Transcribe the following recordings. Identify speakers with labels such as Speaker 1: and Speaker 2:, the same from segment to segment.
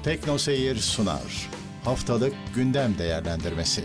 Speaker 1: Tekno Seyir sunar. Haftalık gündem değerlendirmesi.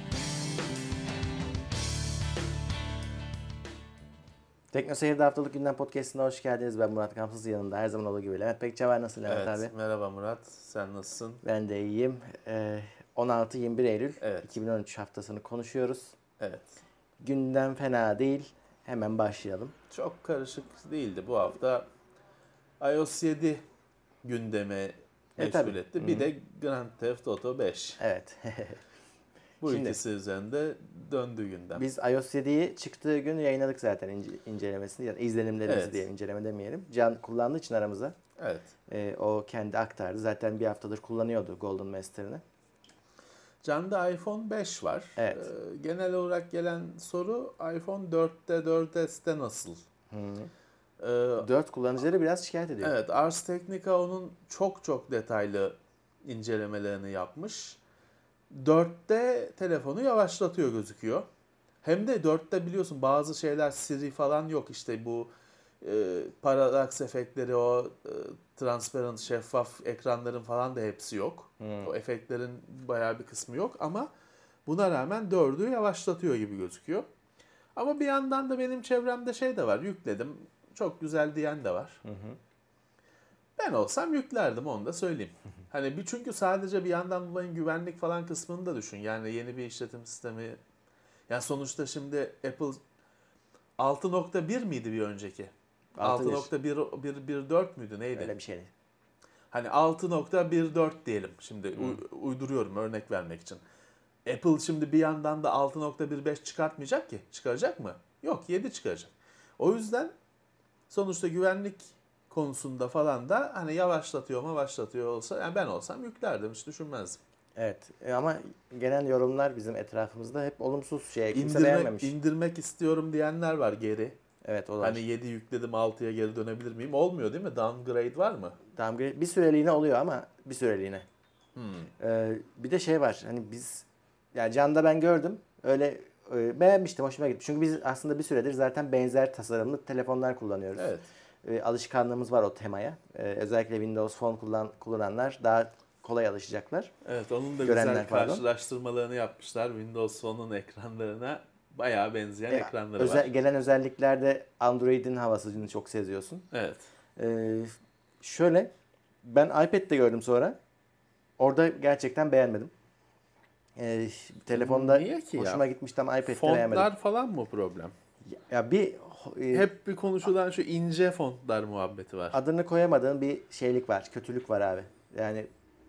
Speaker 2: Tekno Seyir'de haftalık gündem podcast'ine hoş geldiniz. Ben Murat Kamsız, yanımda her zaman olduğu gibi Levent Pekçi var. Nasılsın Levent abi?
Speaker 3: Merhaba Murat, sen nasılsın?
Speaker 2: Ben de iyiyim. 16-21 Eylül
Speaker 3: Evet.
Speaker 2: 2013 haftasını konuşuyoruz.
Speaker 3: Evet.
Speaker 2: Gündem fena değil. Hemen başlayalım.
Speaker 3: Çok karışık değildi bu hafta. iOS 7 gündeme meşgul
Speaker 2: tabii.
Speaker 3: etti. Bir de Grand Theft Auto 5.
Speaker 2: Evet.
Speaker 3: Bu
Speaker 2: Şimdi-
Speaker 3: ikisi üzerinde döndü gündem.
Speaker 2: Biz iOS 7'yi çıktığı gün yayınladık zaten incelemesini ya da izlenimlerimizi
Speaker 3: Evet.
Speaker 2: diye inceleme demeyelim. Can kullandığı için aramıza.
Speaker 3: Evet.
Speaker 2: O kendi aktardı. Zaten bir haftadır kullanıyordu Golden Master'ını.
Speaker 3: Can'da iPhone 5 var.
Speaker 2: Evet.
Speaker 3: Genel olarak gelen soru iPhone 4'te 4S'te nasıl?
Speaker 2: Hı.
Speaker 3: Ee,
Speaker 2: 4 kullanıcıları biraz şikayet ediyor.
Speaker 3: Evet, Ars Technica onun çok detaylı incelemelerini yapmış. 4'te telefonu yavaşlatıyor gözüküyor. Hem de 4'te biliyorsun bazı şeyler Siri falan yok. İşte bu parallax efektleri, o transparent, şeffaf ekranların falan da hepsi yok. O efektlerin bayağı bir kısmı yok ama buna rağmen 4'ü yavaşlatıyor gibi gözüküyor. Ama bir yandan da benim çevremde şey de var, yükledim. Çok güzel diyen de var. Ben olsam yüklerdim, onu da söyleyeyim. Hani çünkü sadece bir yandan olayın güvenlik falan kısmını da düşün. Yani yeni bir işletim sistemi. Yani sonuçta şimdi Apple 6.1 miydi bir önceki? 6.114 müydü neydi?
Speaker 2: Öyle bir şey.
Speaker 3: Hani 6.14 diyelim. Şimdi uyduruyorum örnek vermek için. Apple şimdi bir yandan da 6.15 çıkartmayacak ki. Çıkaracak mı? Yok, 7 çıkaracak. O yüzden sonuçta güvenlik konusunda falan da hani yavaşlatıyor olsa, yani ben olsam yüklerdim, hiç düşünmezdim.
Speaker 2: Evet ama genel yorumlar bizim etrafımızda hep olumsuz şey. Kimse beğenmemiş.
Speaker 3: İndirmek istiyorum diyenler var geri.
Speaker 2: Evet, o da
Speaker 3: Hani 7 yükledim 6'ya geri dönebilir miyim? Olmuyor değil mi? Downgrade var mı?
Speaker 2: downgrade bir süreliğine oluyor ama bir süreliğine. Bir de şey var, hani biz, yani Can'da ben gördüm öyle, beğenmiştim, hoşuma gitti. Çünkü biz aslında bir süredir zaten benzer tasarımlı telefonlar kullanıyoruz.
Speaker 3: Evet.
Speaker 2: Alışkanlığımız var o temaya. Özellikle Windows Phone kullananlar daha kolay alışacaklar.
Speaker 3: Evet, onun da
Speaker 2: Görenler,
Speaker 3: güzel
Speaker 2: pardon.
Speaker 3: karşılaştırmalarını yapmışlar. Windows Phone'un ekranlarına bayağı benzeyen ekranları var.
Speaker 2: Gelen özelliklerde Android'in havasını çok seziyorsun.
Speaker 3: Evet.
Speaker 2: Şöyle, ben iPad'de gördüm sonra. Orada gerçekten beğenmedim. Telefonda
Speaker 3: Niye ki ya?
Speaker 2: hoşuma gitmişti ama iPad'de beğenmedim.
Speaker 3: Fontlar falan mı problem?
Speaker 2: Ya bir
Speaker 3: Hep bir konuşulan şu ince fontlar muhabbeti var.
Speaker 2: adını koyamadığın bir şeylik var, kötülük var abi. Yani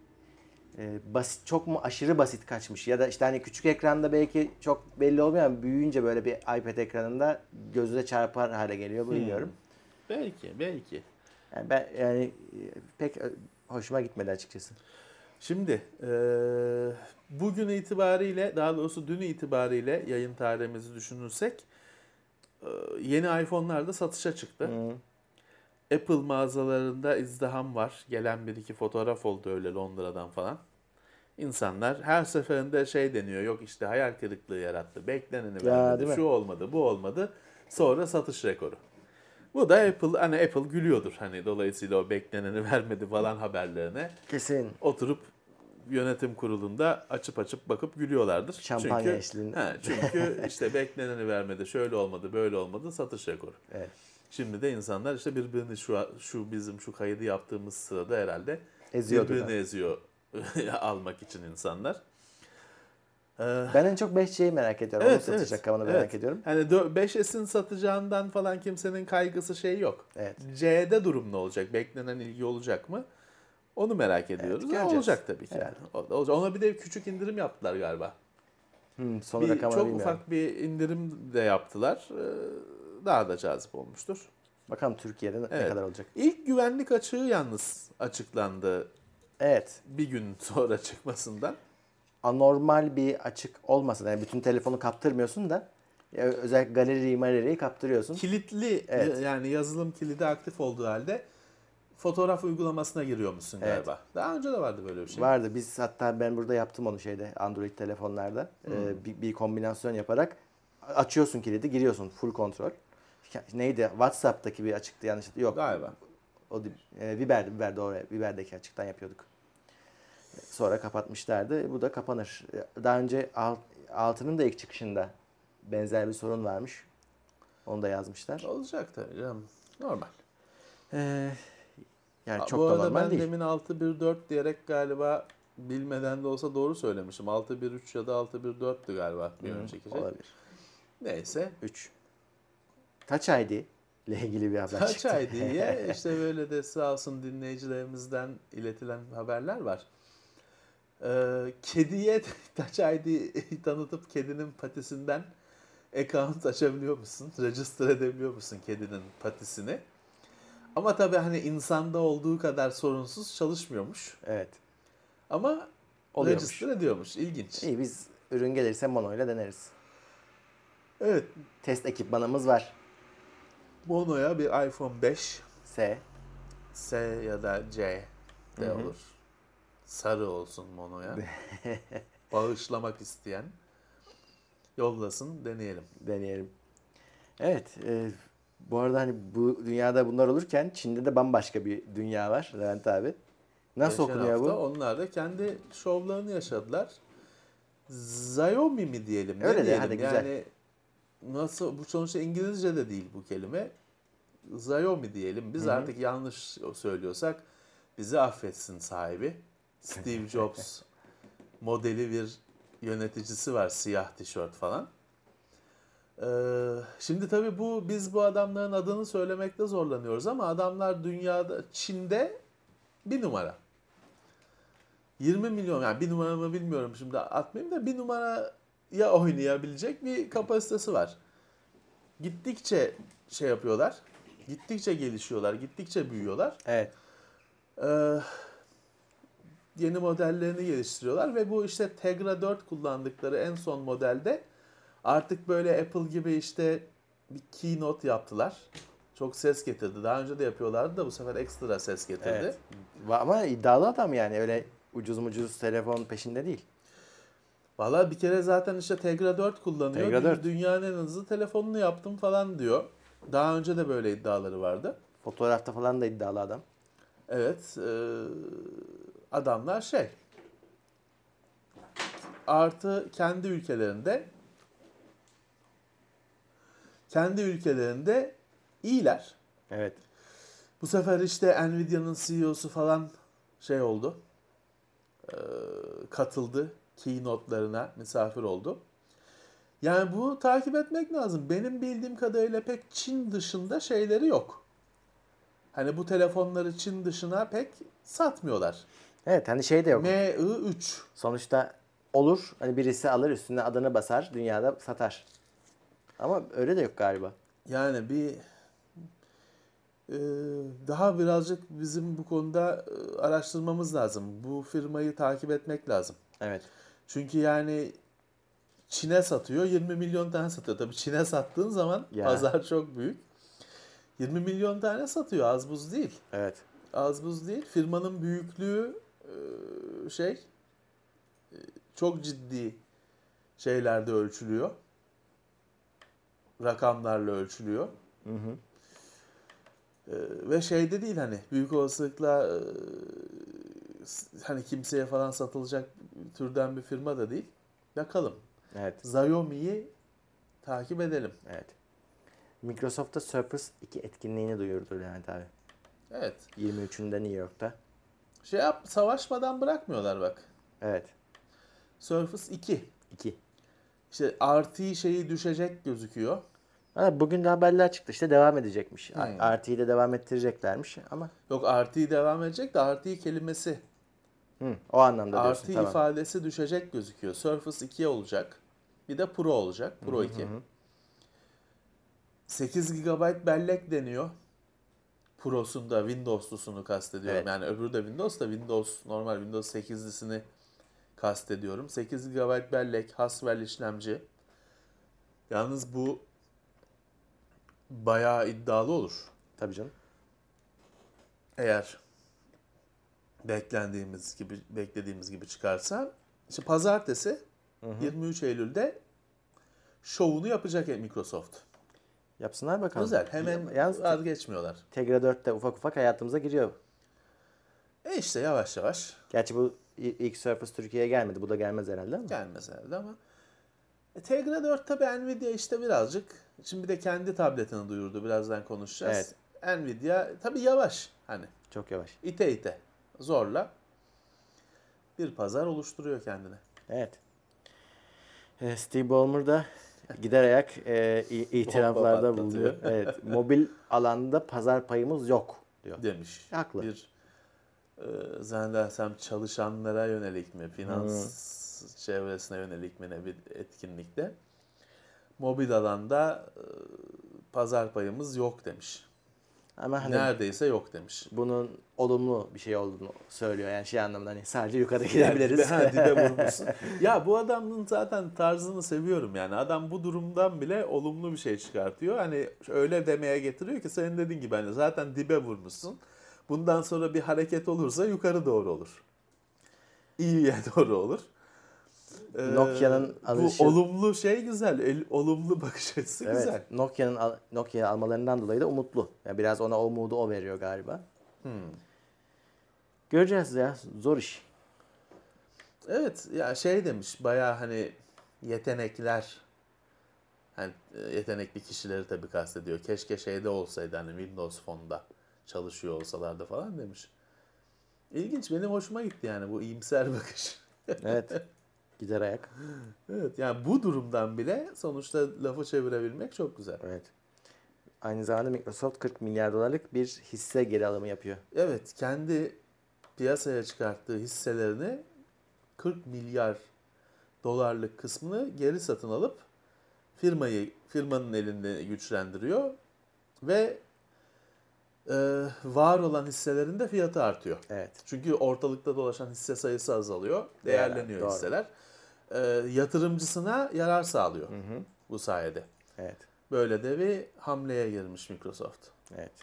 Speaker 2: basit, çok mu aşırı basit kaçmış ya da işte hani küçük ekranda belki çok belli olmuyor ama büyüyünce böyle bir iPad ekranında gözüne çarpar hale geliyor, bilmiyorum.
Speaker 3: Belki.
Speaker 2: Yani ben pek hoşuma gitmedi açıkçası.
Speaker 3: Şimdi bugün itibariyle, daha doğrusu dün itibariyle yayın tarihimizi düşünürsek yeni iPhone'lar da satışa çıktı. Apple mağazalarında izdiham var. Gelen bir iki fotoğraf oldu öyle Londra'dan falan. İnsanlar her seferinde şey deniyor. Yok işte hayal kırıklığı yarattı. Bekleneni vermedi. Şu olmadı, bu olmadı. Sonra satış rekoru. Bu da Apple gülüyordur. Hani dolayısıyla o bekleneni vermedi falan haberlerine.
Speaker 2: Kesin.
Speaker 3: Oturup yönetim kurulunda açıp bakıp gülüyorlardır.
Speaker 2: Şampanya eşliğinde.
Speaker 3: Çünkü işte bekleneni vermedi, şöyle olmadı, böyle olmadı, satış rekoru.
Speaker 2: Evet.
Speaker 3: Şimdi de insanlar işte birbirini bizim kaydı yaptığımız sırada herhalde
Speaker 2: Eziyordu
Speaker 3: birbirini eziyor almak için insanlar.
Speaker 2: Ben en çok 5C'yi merak ediyorum. Onu satacak kavanı merak ediyorum.
Speaker 3: Hani 5S'in satacağından falan kimsenin kaygısı şey yok.
Speaker 2: Evet.
Speaker 3: C'de durum ne olacak? Beklenen ilgi olacak mı? Onu merak ediyoruz.
Speaker 2: göreceğiz.
Speaker 3: Olacak tabii ki.
Speaker 2: Herhalde.
Speaker 3: O da olacak. Ona bir de küçük indirim yaptılar galiba.
Speaker 2: Son rakamını
Speaker 3: Çok
Speaker 2: bilmiyorum.
Speaker 3: ufak bir indirim de yaptılar. Daha da cazip olmuştur.
Speaker 2: Bakalım Türkiye'de ne kadar olacak.
Speaker 3: İlk güvenlik açığı yalnız açıklandı.
Speaker 2: Evet.
Speaker 3: Bir gün sonra çıkmasından.
Speaker 2: Anormal bir açık olmasa da, yani bütün telefonu kaptırmıyorsun da özellikle galeriyi kaptırıyorsun.
Speaker 3: Kilitli, yani yazılım kilidi aktif olduğu halde fotoğraf uygulamasına giriyormuşsun galiba. Daha önce de vardı böyle bir şey.
Speaker 2: Vardı. Hatta ben burada yaptım onu Android telefonlarda. Bir kombinasyon yaparak açıyorsun kilidi, giriyorsun, full kontrol. Neydi? WhatsApp'taki bir açıktı yanlış. Yok.
Speaker 3: Galiba.
Speaker 2: O Viber'di doğru. Viber'deki açıktan yapıyorduk. Sonra kapatmışlardı. Bu da kapanır. Daha önce 6'nın da ilk çıkışında benzer bir sorun varmış. Onu da yazmışlar.
Speaker 3: Olacak tabii canım. Normal.
Speaker 2: Yani çok
Speaker 3: Bu
Speaker 2: da
Speaker 3: arada
Speaker 2: normal
Speaker 3: ben
Speaker 2: değil.
Speaker 3: demin 614 diyerek galiba bilmeden de olsa doğru söylemişim. 613 ya da 614'tü galiba bir önceki şey.
Speaker 2: Olabilir.
Speaker 3: Neyse.
Speaker 2: 3. Touch ID ile ilgili bir haber
Speaker 3: Touch
Speaker 2: çıktı.
Speaker 3: ID'ye işte böyle de sağ olsun dinleyicilerimizden iletilen haberler var. Kediye Touch ID'yi tanıtıp kedinin patisinden account açabiliyor musun? Register edebiliyor musun kedinin patisini? Ama tabii hani insanda olduğu kadar sorunsuz çalışmıyormuş.
Speaker 2: Evet.
Speaker 3: Ama
Speaker 2: Oluyormuş.
Speaker 3: register ediyormuş. İlginç.
Speaker 2: İyi, biz ürün gelirse Mono ile deneriz.
Speaker 3: Evet.
Speaker 2: Test ekipmanımız var.
Speaker 3: Mono'ya bir iPhone 5
Speaker 2: S.
Speaker 3: ya da C de olur. Sarı olsun Mono'ya. Bağışlamak isteyen yollasın, deneyelim.
Speaker 2: Deneyelim. Evet. Bu arada hani bu dünyada bunlar olurken Çin'de de bambaşka bir dünya var Levent abi. Nasıl
Speaker 3: Geçen
Speaker 2: okunuyor
Speaker 3: hafta
Speaker 2: bu?
Speaker 3: onlar da kendi şovlarını yaşadılar. Xiaomi mi diyelim? Ne
Speaker 2: Öyle de,
Speaker 3: diyelim?
Speaker 2: hadi güzel.
Speaker 3: Yani nasıl, bu sonuçta İngilizce de değil bu kelime. Xiaomi diyelim. Biz artık yanlış söylüyorsak bizi affetsin sahibi. Steve Jobs modeli bir yöneticisi var, siyah tişört falan. Şimdi tabii biz bu adamların adını söylemekte zorlanıyoruz ama adamlar dünyada, Çin'de bir numara. 20 milyon, yani bir numara mı bilmiyorum şimdi atmayayım da, bir numaraya oynayabilecek bir kapasitesi var. Gittikçe şey yapıyorlar, gittikçe gelişiyorlar, gittikçe büyüyorlar.
Speaker 2: Evet.
Speaker 3: Yeni modellerini geliştiriyorlar ve bu işte Tegra 4 kullandıkları en son modelde artık böyle Apple gibi işte bir keynote yaptılar. Çok ses getirdi. Daha önce de yapıyorlardı da bu sefer ekstra ses getirdi.
Speaker 2: Evet. Ama iddialı adam yani, öyle ucuz telefon peşinde değil.
Speaker 3: Valla bir kere zaten işte Tegra 4 kullanıyor.
Speaker 2: Tegra 4.
Speaker 3: Dünyanın en hızlı telefonunu yaptım falan diyor. Daha önce de böyle iddiaları vardı.
Speaker 2: Fotoğrafta falan da iddialı adam.
Speaker 3: Evet. Adamlar artı kendi ülkelerinde iyiler.
Speaker 2: Evet.
Speaker 3: Bu sefer işte Nvidia'nın CEO'su falan oldu. Katıldı. Keynote'larına misafir oldu. Yani bunu takip etmek lazım. Benim bildiğim kadarıyla pek Çin dışında şeyleri yok. Hani bu telefonları Çin dışına pek satmıyorlar.
Speaker 2: Evet, hani şey de yok.
Speaker 3: MI3.
Speaker 2: Sonuçta olur. Hani birisi alır, üstüne adını basar, dünyada satar. Ama öyle de yok galiba.
Speaker 3: Yani daha birazcık bizim bu konuda araştırmamız lazım. Bu firmayı takip etmek lazım.
Speaker 2: Evet.
Speaker 3: Çünkü yani Çin'e satıyor, 20 milyon tane satıyor. Tabii Çin'e sattığın zaman pazar çok büyük. 20 milyon tane satıyor, az buz değil.
Speaker 2: Evet.
Speaker 3: Az buz değil. Firmanın büyüklüğü çok ciddi şeylerde ölçülüyor. Rakamlarla ölçülüyor.
Speaker 2: Hı.
Speaker 3: Ve şeyde değil, hani büyük olasılıkla hani kimseye falan satılacak türden bir firma da değil. Bakalım.
Speaker 2: Evet.
Speaker 3: Xiaomi'yi takip edelim.
Speaker 2: Evet. Microsoft'ta Surface 2 etkinliğini duyurdu Levent abi.
Speaker 3: Evet.
Speaker 2: 23'ünde New York'ta.
Speaker 3: Savaşmadan bırakmıyorlar bak.
Speaker 2: Evet.
Speaker 3: Surface 2.
Speaker 2: 2.
Speaker 3: İşte RT şeyi düşecek gözüküyor.
Speaker 2: Bugün de haberler çıktı, işte devam edecekmiş.
Speaker 3: Hmm.
Speaker 2: RT'yi de devam ettireceklermiş ama.
Speaker 3: Yok, RT devam edecek de RT kelimesi,
Speaker 2: O anlamda diyorsun.
Speaker 3: RT
Speaker 2: Tamam.
Speaker 3: ifadesi düşecek gözüküyor. Surface 2 olacak. Bir de Pro olacak. Pro 2. 8 GB bellek deniyor. Pro'sunda, Windows'lusunu kastediyorum.
Speaker 2: Evet.
Speaker 3: Yani öbürü de Windows da normal Windows 8'lisini kastediyorum. 8 GB bellek, Haswell işlemci. Yalnız bu bayağı iddialı olur.
Speaker 2: Tabii canım.
Speaker 3: Eğer beklediğimiz gibi çıkarsa. İşte pazartesi 23 Eylül'de şovunu yapacak Microsoft.
Speaker 2: Yapsınlar bakalım.
Speaker 3: Güzel. Hemen
Speaker 2: Yalnız
Speaker 3: vazgeçmiyorlar.
Speaker 2: Tegra 4 de ufak ufak hayatımıza giriyor.
Speaker 3: İşte yavaş yavaş.
Speaker 2: Gerçi bu ilk Surface Türkiye'ye gelmedi. Bu da gelmez herhalde ama.
Speaker 3: Gelmez herhalde ama. Tegra 4 tabii Nvidia işte birazcık. Şimdi bir de kendi tabletini duyurdu. Birazdan konuşacağız. Nvidia tabii yavaş. Hani
Speaker 2: Çok yavaş.
Speaker 3: ite ite. Zorla. Bir pazar oluşturuyor kendine.
Speaker 2: Evet. Steve Ballmer da gider ayak itiraflarda
Speaker 3: Bomba
Speaker 2: bulunuyor.
Speaker 3: patlatıyor.
Speaker 2: Evet. Mobil alanda pazar payımız yok diyor.
Speaker 3: Demiş.
Speaker 2: Haklı.
Speaker 3: Bir zannedersem çalışanlara yönelik mi, finans çevresine yönelik mi ne bir etkinlikte. Mobil alanda pazar payımız yok demiş.
Speaker 2: Ama hani
Speaker 3: Neredeyse yok demiş.
Speaker 2: bunun olumlu bir şey olduğunu söylüyor. Yani şey anlamında hani sadece yukarıda gidebiliriz.
Speaker 3: Yani dibe vurmuşsun. Ya bu adamın zaten tarzını seviyorum yani. Adam bu durumdan bile olumlu bir şey çıkartıyor. Hani öyle demeye getiriyor ki senin dediğin gibi hani zaten dibe vurmuşsun. Bundan sonra bir hareket olursa yukarı doğru olur. İyiye doğru olur.
Speaker 2: Nokia'nın alışı...
Speaker 3: Bu olumlu şey güzel. Olumlu bakış açısı
Speaker 2: Evet,
Speaker 3: güzel.
Speaker 2: Nokia'yı almalarından dolayı da umutlu. Yani biraz ona umudu o veriyor galiba. Göreceğiz ya. Zor iş.
Speaker 3: Evet ya şey demiş bayağı hani yetenekler hani yetenekli kişileri tabii kastediyor. Keşke şeyde olsaydı hani Windows Phone'da çalışıyor olsalardı falan demiş. İlginç benim hoşuma gitti yani bu iyimser bakış.
Speaker 2: Evet. Gider ayak.
Speaker 3: Evet yani bu durumdan bile sonuçta lafı çevirebilmek çok güzel.
Speaker 2: Evet. Aynı zamanda Microsoft 40 milyar dolarlık bir hisse geri alımı yapıyor.
Speaker 3: Evet kendi piyasaya çıkarttığı hisselerini 40 milyar dolarlık kısmını geri satın alıp firmanın elinde güçlendiriyor ve var olan hisselerin de fiyatı artıyor.
Speaker 2: Evet.
Speaker 3: Çünkü ortalıkta dolaşan hisse sayısı azalıyor, değerleniyor
Speaker 2: Doğru.
Speaker 3: hisseler. Yatırımcısına yarar sağlıyor bu sayede.
Speaker 2: Evet.
Speaker 3: Böyle de bir hamleye girmiş Microsoft.
Speaker 2: Evet.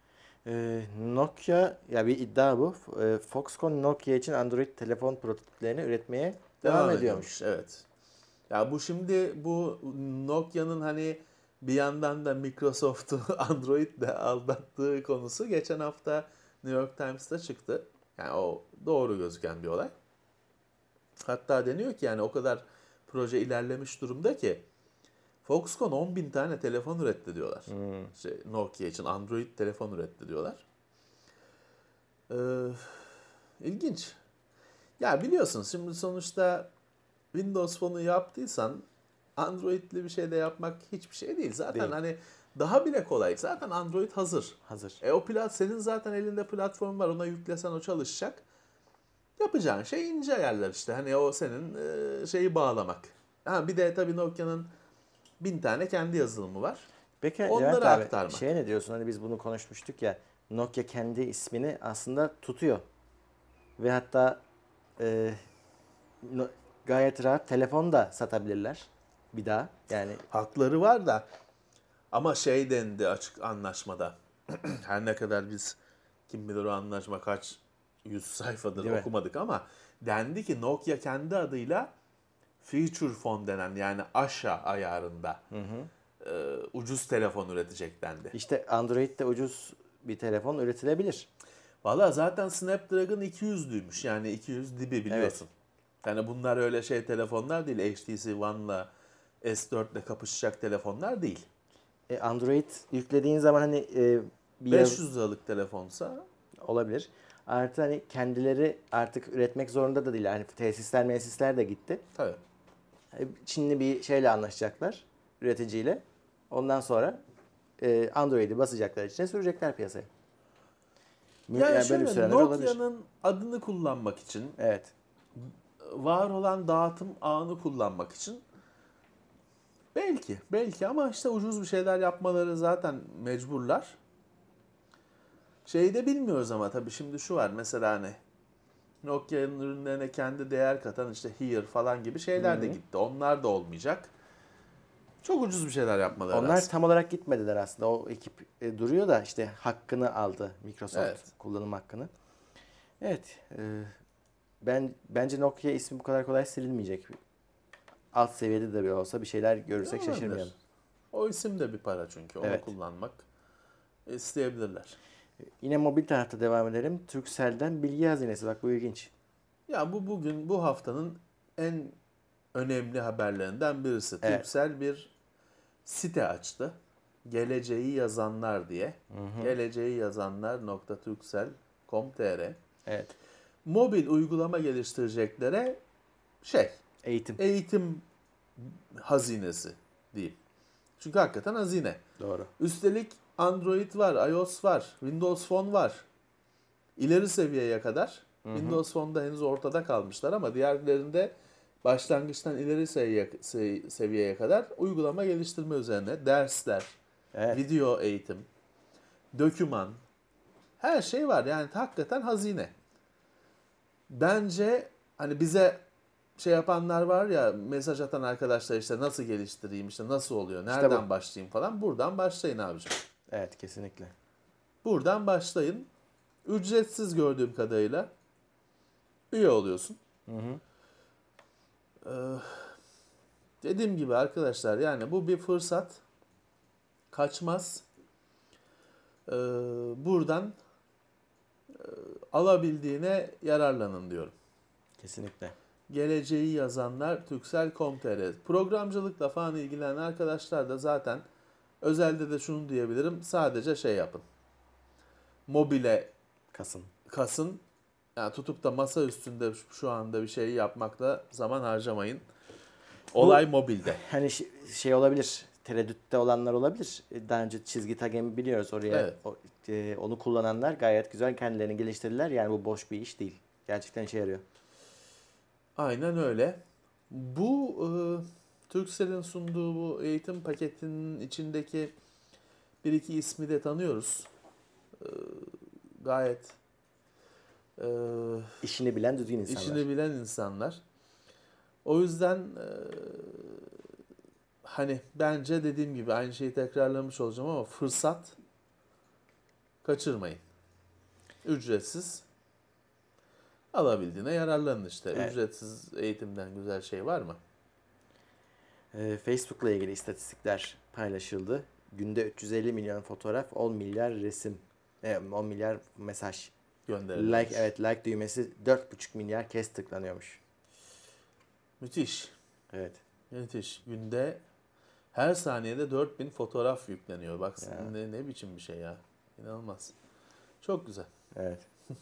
Speaker 2: Nokia ya bir iddia bu. Foxconn Nokia için Android telefon prototiplerini üretmeye devam ediyormuş.
Speaker 3: Evet. Ya bu şimdi bu Nokia'nın hani bir yandan da Microsoft'u Android'le aldattığı konusu geçen hafta New York Times'ta çıktı. Yani o doğru gözüken bir olay. Hatta deniyor ki yani o kadar proje ilerlemiş durumda ki Foxconn 10.000 tane telefon üretti diyorlar. Nokia için Android telefon üretti diyorlar. İlginç. Ya biliyorsun şimdi sonuçta Windows Phone'u yaptıysan Android'li bir şey de yapmak hiçbir şey değil. Zaten
Speaker 2: Değil.
Speaker 3: hani daha bile kolay. Zaten Android hazır.
Speaker 2: Hazır.
Speaker 3: Senin zaten elinde platform var. Ona yüklesen o çalışacak. Yapacağın şey ince ayarlar işte. Hani o senin şeyi bağlamak. Ha, bir de tabii Nokia'nın 1000 tane kendi yazılımı var.
Speaker 2: Peki
Speaker 3: Onları
Speaker 2: Levent abi,
Speaker 3: aktarmak.
Speaker 2: şeye ne diyorsun? Hani biz bunu konuşmuştuk ya. Nokia kendi ismini aslında tutuyor. Ve hatta gayet rahat telefon da satabilirler. Bir daha. Yani
Speaker 3: Hakları var da ama şey dendi açık anlaşmada. Her ne kadar biz kim bilir o anlaşma kaç yüz sayfadır
Speaker 2: Değil mi?
Speaker 3: okumadık ama dendi ki Nokia kendi adıyla feature phone denen yani aşağı ayarında ucuz telefon üretecek dendi.
Speaker 2: işte Android'de ucuz bir telefon üretilebilir.
Speaker 3: Valla zaten Snapdragon 200'lüymüş yani 200 dibi biliyorsun. Yani bunlar öyle şey telefonlar değil. HTC One'la S4 ile kapışacak telefonlar değil.
Speaker 2: Android yüklediğin zaman hani bir
Speaker 3: 500 liralık telefonsa
Speaker 2: olabilir. Artı hani kendileri artık üretmek zorunda da değil. Yani tesisler de gitti.
Speaker 3: tabii.
Speaker 2: Çinli bir şeyle anlaşacaklar. Üreticiyle. Ondan sonra Android'i basacaklar içine sürecekler piyasaya.
Speaker 3: Yani
Speaker 2: böyle
Speaker 3: şöyle
Speaker 2: bir süreler olabilir.
Speaker 3: Nokia'nın adını kullanmak için,
Speaker 2: Evet.
Speaker 3: var olan dağıtım ağını kullanmak için belki ama işte ucuz bir şeyler yapmaları zaten mecburlar. Şeyi de bilmiyoruz ama tabii şimdi şu var mesela hani Nokia'nın ürünlerine kendi değer katan işte Here falan gibi şeyler de gitti. Onlar da olmayacak. Çok ucuz bir şeyler yapmaları
Speaker 2: Onlar
Speaker 3: lazım.
Speaker 2: tam olarak gitmediler aslında. O ekip duruyor da işte hakkını aldı Microsoft.
Speaker 3: Evet.
Speaker 2: Kullanım hakkını. Evet. Bence Nokia ismi bu kadar kolay silinmeyecek. Alt seviyede de bir olsa bir şeyler görürsek
Speaker 3: Olabilir.
Speaker 2: şaşırmayalım.
Speaker 3: O isim de bir para çünkü. Onu
Speaker 2: Evet.
Speaker 3: kullanmak isteyebilirler.
Speaker 2: Yine mobil tarafta devam edelim. Turkcell'den bilgi hazinesi. Bak bu ilginç.
Speaker 3: Ya bu haftanın en önemli haberlerinden birisi.
Speaker 2: Evet.
Speaker 3: Turkcell bir site açtı. Geleceği yazanlar diye. Geleceği yazanlar.turkcell.com.tr.
Speaker 2: Evet.
Speaker 3: Mobil uygulama geliştireceklere
Speaker 2: Eğitim.
Speaker 3: hazinesi diyeyim. Çünkü hakikaten hazine.
Speaker 2: Doğru.
Speaker 3: Üstelik Android var, iOS var, Windows Phone var. İleri seviyeye kadar. Windows Phone'da henüz ortada kalmışlar ama diğerlerinde başlangıçtan ileri seviyeye kadar uygulama geliştirme üzerine dersler,
Speaker 2: Evet.
Speaker 3: video eğitim, doküman, her şey var. Yani hakikaten hazine. Bence hani bize şey yapanlar var ya, mesaj atan arkadaşlar, işte nasıl geliştireyim, işte nasıl oluyor, nereden
Speaker 2: bu.
Speaker 3: başlayayım falan. Buradan başlayın abicim.
Speaker 2: Evet, kesinlikle.
Speaker 3: Buradan başlayın. Ücretsiz gördüğüm kadarıyla üye oluyorsun. Dediğim gibi arkadaşlar, yani bu bir fırsat. Kaçmaz. Buradan alabildiğine yararlanın diyorum.
Speaker 2: Kesinlikle.
Speaker 3: Geleceği yazanlar Turkcell.com.tr. Programcılıkla falan ilgilenen arkadaşlar da zaten özelde de şunu diyebilirim. Sadece şey yapın. Mobile kasın. Yani tutup da masa üstünde şu anda bir şey yapmakla zaman harcamayın. Olay mobilde.
Speaker 2: Hani şey olabilir. Tereddütte olanlar olabilir. Daha önce çizgi tagemi biliyoruz oraya.
Speaker 3: Evet.
Speaker 2: Onu kullananlar gayet güzel kendilerini geliştirdiler. Yani bu boş bir iş değil. Gerçekten işe yarıyor.
Speaker 3: Aynen öyle. Bu Turkcell'in sunduğu bu eğitim paketinin içindeki bir iki ismi de tanıyoruz. Gayet
Speaker 2: işini bilen düzgün insanlar.
Speaker 3: İşini bilen insanlar. O yüzden hani bence dediğim gibi aynı şeyi tekrarlamış olacağım ama fırsat kaçırmayın. Ücretsiz, alabildiğine yararlanın işte.
Speaker 2: Evet.
Speaker 3: Ücretsiz eğitimden güzel şey var mı?
Speaker 2: Facebook'la ilgili istatistikler paylaşıldı. Günde 350 milyon fotoğraf, 10 milyar resim, 10 milyar mesaj.
Speaker 3: Gönderilmiş.
Speaker 2: Like düğmesi 4,5 milyar kez tıklanıyormuş.
Speaker 3: Müthiş.
Speaker 2: Evet.
Speaker 3: Müthiş. Günde her saniyede 4000 fotoğraf yükleniyor. Bak ne biçim bir şey ya. İnanılmaz. Çok güzel.
Speaker 2: Evet.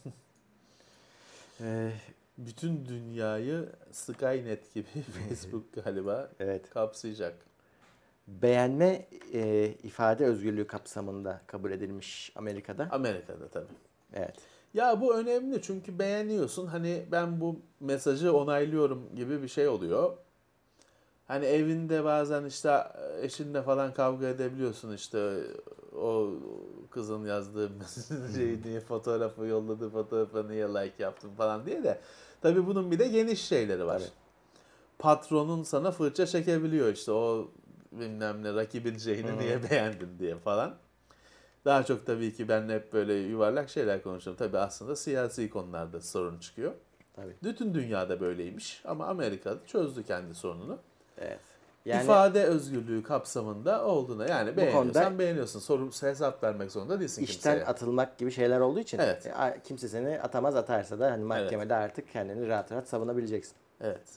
Speaker 3: Bütün dünyayı Skynet gibi Facebook galiba kapsayacak.
Speaker 2: Beğenme ifade özgürlüğü kapsamında kabul edilmiş Amerika'da.
Speaker 3: Amerika'da tabii.
Speaker 2: Evet.
Speaker 3: Ya bu önemli çünkü beğeniyorsun. Hani ben bu mesajı onaylıyorum gibi bir şey oluyor. Hani evinde bazen işte eşinle falan kavga edebiliyorsun, işte o kızın yazdığı şeyi niye fotoğrafı yolladı, fotoğrafa niye like yaptın falan diye de. Tabii bunun bir de geniş şeyleri var.
Speaker 2: Tabii.
Speaker 3: Patronun sana fırça çekebiliyor, işte o bilmem ne rakibin şeyini niye beğendin diye falan. Daha çok tabii ki ben hep böyle yuvarlak şeyler konuşuyorum. Tabii aslında siyasi konularda sorun çıkıyor.
Speaker 2: Tabii.
Speaker 3: Bütün dünyada böyleymiş ama Amerika çözdü kendi sorununu.
Speaker 2: Evet.
Speaker 3: Yani, İfade özgürlüğü kapsamında olduğuna, yani beğeniyorsan beğeniyorsun. Hesap vermek zorunda değilsin
Speaker 2: işten
Speaker 3: kimseye.
Speaker 2: atılmak gibi şeyler olduğu için
Speaker 3: Evet.
Speaker 2: Kimse seni atamaz, atarsa da hani mahkemede artık kendini rahat rahat savunabileceksin.
Speaker 3: Evet.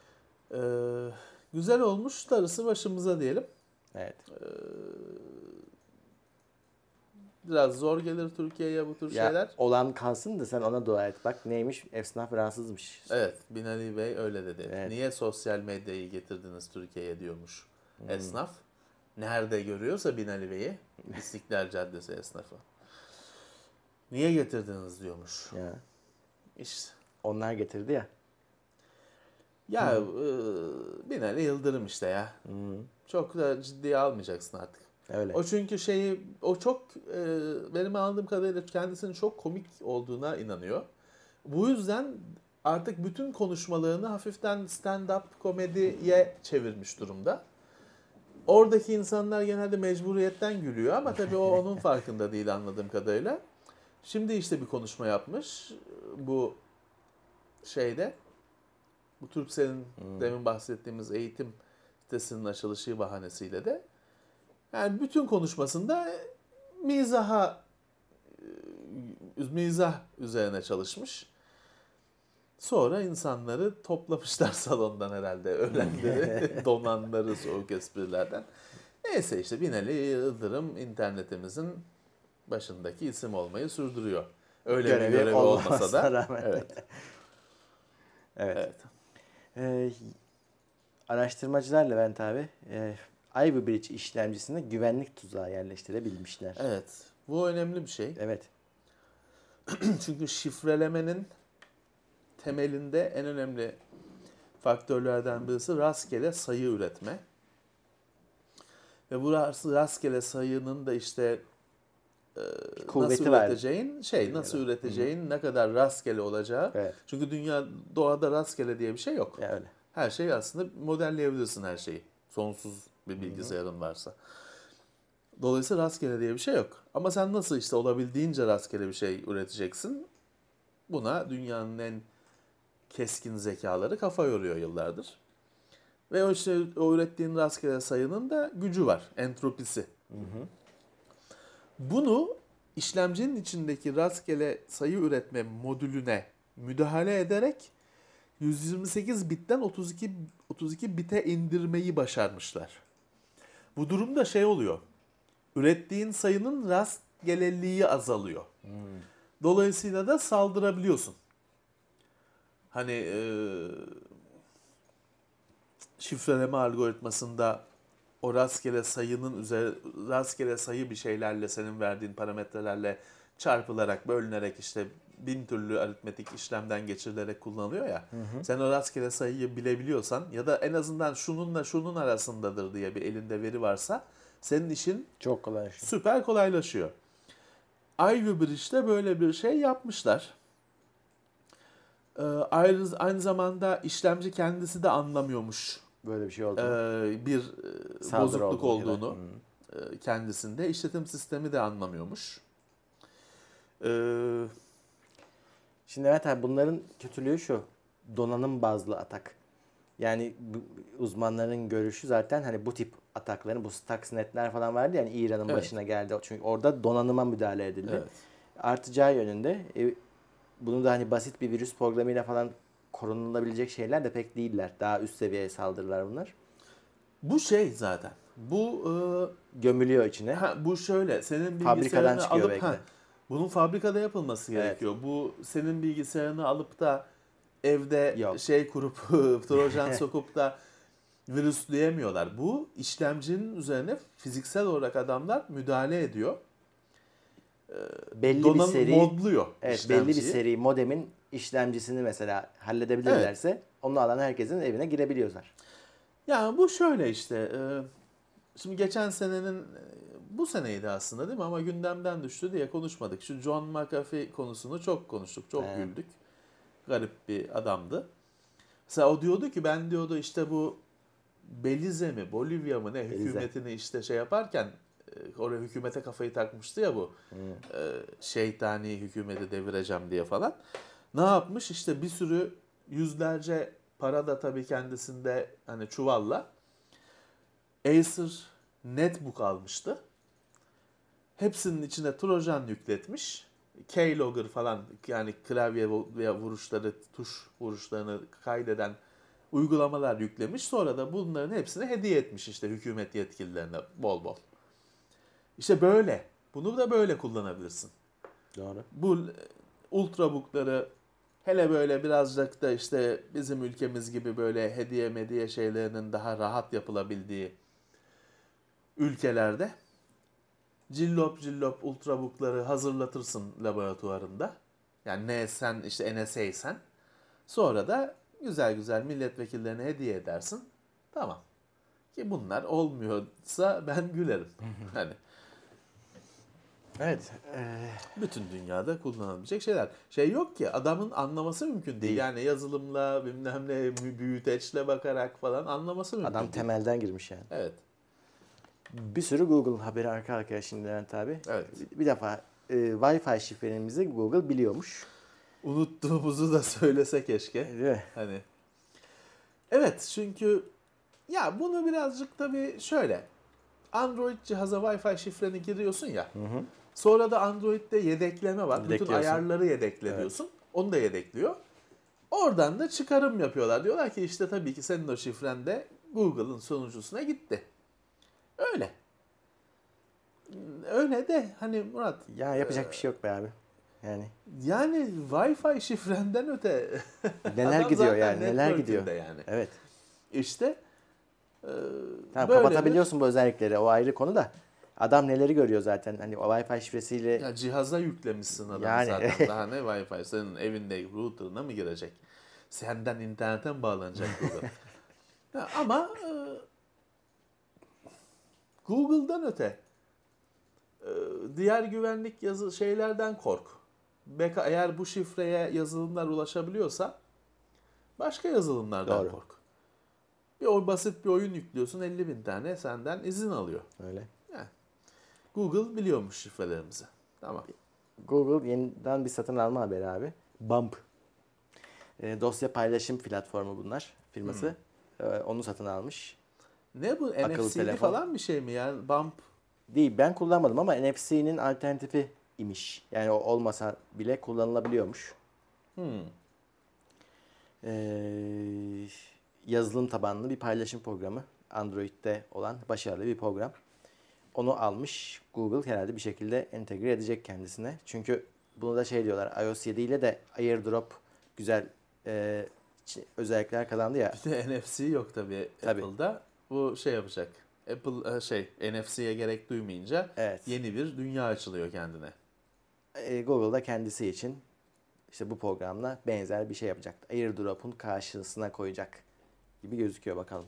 Speaker 3: Güzel olmuş, darısı başımıza diyelim.
Speaker 2: Evet.
Speaker 3: Biraz zor gelir Türkiye'ye bu tür şeyler.
Speaker 2: Olan kalsın da sen ona dua et. Bak neymiş? Esnaf rahatsızmış.
Speaker 3: Evet. Binali Bey öyle dedi.
Speaker 2: Evet.
Speaker 3: Niye sosyal medyayı getirdiniz Türkiye'ye diyormuş esnaf. Nerede görüyorsa Binali Bey'i, İstiklal Caddesi esnafı. Niye getirdiniz diyormuş.
Speaker 2: Ya.
Speaker 3: İşte.
Speaker 2: Onlar getirdi ya.
Speaker 3: Ya Binali Yıldırım işte ya. Çok da ciddiye almayacaksın artık.
Speaker 2: Öyle.
Speaker 3: O çünkü o çok benim anladığım kadarıyla kendisinin çok komik olduğuna inanıyor. Bu yüzden artık bütün konuşmalarını hafiften stand-up komediye çevirmiş durumda. Oradaki insanlar genelde mecburiyetten gülüyor ama tabii o onun farkında değil anladığım kadarıyla. Şimdi işte bir konuşma yapmış bu şeyde. Bu Turkcell'in demin bahsettiğimiz eğitim sitesinin açılışı bahanesiyle de. Yani bütün konuşmasında mizah üzerine çalışmış. Sonra insanları toplamışlar salondan herhalde ölenleri, donanları soğuk esprilerden. Neyse işte Binali Yıldırım internetimizin başındaki isim olmayı sürdürüyor. Öyle bir görevi olmasa da.
Speaker 2: Rağmen.
Speaker 3: Evet.
Speaker 2: Evet. Araştırmacılar Levent abi Ivy Bridge işlemcisine güvenlik tuzağı yerleştirebilmişler.
Speaker 3: Evet. Bu önemli bir şey.
Speaker 2: Evet.
Speaker 3: Çünkü şifrelemenin temelinde en önemli faktörlerden birisi rastgele sayı üretme. Ve bu rastgele sayının da işte
Speaker 2: Kuvveti
Speaker 3: nasıl
Speaker 2: var.
Speaker 3: üreteceğin, ne kadar rastgele olacağı.
Speaker 2: Evet.
Speaker 3: Çünkü doğada rastgele diye bir şey yok.
Speaker 2: Ya öyle.
Speaker 3: Her şeyi aslında modelleyebilirsin her şeyi. Sonsuz bir bilgisayarın varsa. Dolayısıyla rastgele diye bir şey yok. Ama sen nasıl işte olabildiğince rastgele bir şey üreteceksin? Buna dünyanın en keskin zekaları kafa yoruyor yıllardır. Ve o ürettiğin rastgele sayının da gücü var, entropisi. Bunu işlemcinin içindeki rastgele sayı üretme modülüne müdahale ederek 128 bitten 32 bite indirmeyi başarmışlar. Bu durumda şey oluyor. Ürettiğin sayının rastgeleliği azalıyor. Dolayısıyla da saldırabiliyorsun. Hani şifreleme algoritmasında o rastgele sayı bir şeylerle, senin verdiğin parametrelerle çarpılarak, bölünerek işte 1000 türlü aritmetik işlemden geçirilerek kullanılıyor ya. Sen o rastgele sayıyı bilebiliyorsan ya da en azından şununla şunun arasındadır diye bir elinde veri varsa senin işin
Speaker 2: Çok kolaylaşıyor.
Speaker 3: süper kolaylaşıyor. Ivy Bridge'de böyle bir şey yapmışlar. Aynı zamanda işlemci kendisi de anlamıyormuş
Speaker 2: Böyle bir şey oldu.
Speaker 3: bir
Speaker 2: Saldırı
Speaker 3: bozukluk
Speaker 2: olduğunu
Speaker 3: kendisinde. İşletim sistemi de anlamıyormuş.
Speaker 2: Şimdi evet abi bunların kötülüğü şu. Donanım bazlı atak. Yani uzmanların görüşü zaten hani bu tip atakların, bu Stuxnet'ler falan vardı yani İran'ın
Speaker 3: Evet.
Speaker 2: başına geldi. Çünkü orada donanıma müdahale edildi.
Speaker 3: Evet.
Speaker 2: Artacağı yönünde. Bunu da hani basit bir virüs programıyla falan korunulabilecek şeyler de pek değiller. Daha üst seviye saldırılar bunlar.
Speaker 3: Bu şey zaten. Bu
Speaker 2: Gömülüyor içine.
Speaker 3: bu şöyle. Senin
Speaker 2: Fabrikadan
Speaker 3: bilgisayarını
Speaker 2: çıkıyor
Speaker 3: alıp
Speaker 2: belki de.
Speaker 3: bunun fabrikada yapılması
Speaker 2: Evet.
Speaker 3: gerekiyor. Bu senin bilgisayarını alıp da evde
Speaker 2: Yok.
Speaker 3: şey kurup trojan sokup da virüsleyemiyorlar. Bu işlemcinin üzerine fiziksel olarak adamlar müdahale ediyor.
Speaker 2: Belli bir seri
Speaker 3: modluyor
Speaker 2: evet, belli bir
Speaker 3: işlemciyi.
Speaker 2: seri modemin işlemcisini mesela halledebilirlerse onu alan herkesin evine girebiliyorlar.
Speaker 3: Yani bu şöyle işte. Şimdi geçen senenin bu seneydi aslında değil mi? Ama gündemden düştü diye konuşmadık. Şu John McAfee konusunu çok konuştuk. Çok güldük. Garip bir adamdı. Mesela o diyordu ki ben diyordu işte bu Belize mi Bolivya mı ne hükümetini işte şey yaparken oraya hükümete kafayı takmıştı ya bu. Şeytani hükümeti devireceğim diye falan. Ne yapmış? İşte bir sürü yüzlerce para da tabii kendisinde hani çuvalla Acer Netbook almıştı. Hepsinin içine Trojan yükletmiş. Keylogger falan yani klavye vuruşları, tuş vuruşlarını kaydeden uygulamalar yüklemiş. Sonra da bunların hepsini hediye etmiş işte hükümet yetkililerine bol bol. İşte böyle. Bunu da böyle kullanabilirsin.
Speaker 2: Doğru.
Speaker 3: Bu ultrabookları hele böyle birazcık da işte bizim ülkemiz gibi böyle hediye mediye şeylerinin daha rahat yapılabildiği ülkelerde cillop ultrabookları hazırlatırsın laboratuvarında. Yani sen işte NSA'ysen. Sonra da güzel güzel milletvekillerine hediye edersin. Tamam. Ki bunlar olmuyorsa ben gülerim. Hani
Speaker 2: Evet.
Speaker 3: bütün dünyada kullanılabilecek şeyler. Şey yok ki adamın anlaması mümkün değil. Yani yazılımla bilmem ne büyüteçle bakarak falan anlaması mümkün
Speaker 2: Adam
Speaker 3: değil.
Speaker 2: temelden girmiş yani.
Speaker 3: Evet.
Speaker 2: Bir sürü Google haberi arka arkaya şimdi Levent abi.
Speaker 3: Evet.
Speaker 2: Bir defa Wi-Fi şifremizi Google biliyormuş.
Speaker 3: Unuttuğumuzu da söylese keşke.
Speaker 2: Değil mi?
Speaker 3: Hani. Evet çünkü ya bunu birazcık tabii şöyle. Android cihaza Wi-Fi şifreni giriyorsun ya. Sonra da Android'de yedekleme var. Bütün
Speaker 2: Yedekliyorsun.
Speaker 3: ayarları yedekle diyorsun. Onu da yedekliyor. Oradan da çıkarım yapıyorlar. Diyorlar ki işte tabii ki senin o şifren de Google'ın sunucusuna gitti. Öyle. Öyle de hani Murat.
Speaker 2: Ya yapacak bir şey yok be abi. Yani
Speaker 3: Wi-Fi şifrenden öte.
Speaker 2: neler
Speaker 3: Adam
Speaker 2: gidiyor
Speaker 3: zaten
Speaker 2: yani, neler gidiyor.
Speaker 3: network'ünde yani.
Speaker 2: Evet.
Speaker 3: İşte
Speaker 2: Tamam,
Speaker 3: böyle
Speaker 2: kapatabiliyorsun bu özellikleri. O ayrı konu da. Adam neleri görüyor zaten. Hani o Wi-Fi şifresiyle
Speaker 3: ya cihaza yüklemişsin adamı
Speaker 2: Yani.
Speaker 3: zaten. Daha ne Wi-Fi? Senin evinde router'ına mı girecek? Senden internete mi bağlanacak Google? Ama Google'dan öte diğer güvenlik şeylerden kork. Eğer bu şifreye yazılımlar ulaşabiliyorsa başka yazılımlardan
Speaker 2: Doğru.
Speaker 3: kork. Basit bir oyun yüklüyorsun, 50.000 tane senden izin alıyor.
Speaker 2: öyle.
Speaker 3: Google biliyormuş şifrelerimizi. Tamam.
Speaker 2: Google yeniden bir satın alma haberi abi. Bump. Dosya paylaşım platformu bunlar. Firması. Onu satın almış.
Speaker 3: Ne bu?
Speaker 2: Akıllı
Speaker 3: NFC'li
Speaker 2: telefon.
Speaker 3: falan bir şey mi yani? Bump.
Speaker 2: Değil, ben kullanmadım ama NFC'nin alternatifi imiş. Yani o olmasa bile kullanılabiliyormuş. Yazılım tabanlı bir paylaşım programı. Android'de olan başarılı bir program. Onu almış Google, herhalde bir şekilde entegre edecek kendisine. Çünkü bunu da şey diyorlar, iOS 7 ile de AirDrop güzel özellikler kazandı ya.
Speaker 3: Bir de NFC yok tabii
Speaker 2: Tabii.
Speaker 3: Apple'da. Bu şey yapacak. Apple NFC'ye gerek duymayınca
Speaker 2: Evet.
Speaker 3: yeni bir dünya açılıyor kendine.
Speaker 2: Google da kendisi için işte bu programla benzer bir şey yapacak. AirDrop'un karşısına koyacak gibi gözüküyor, bakalım.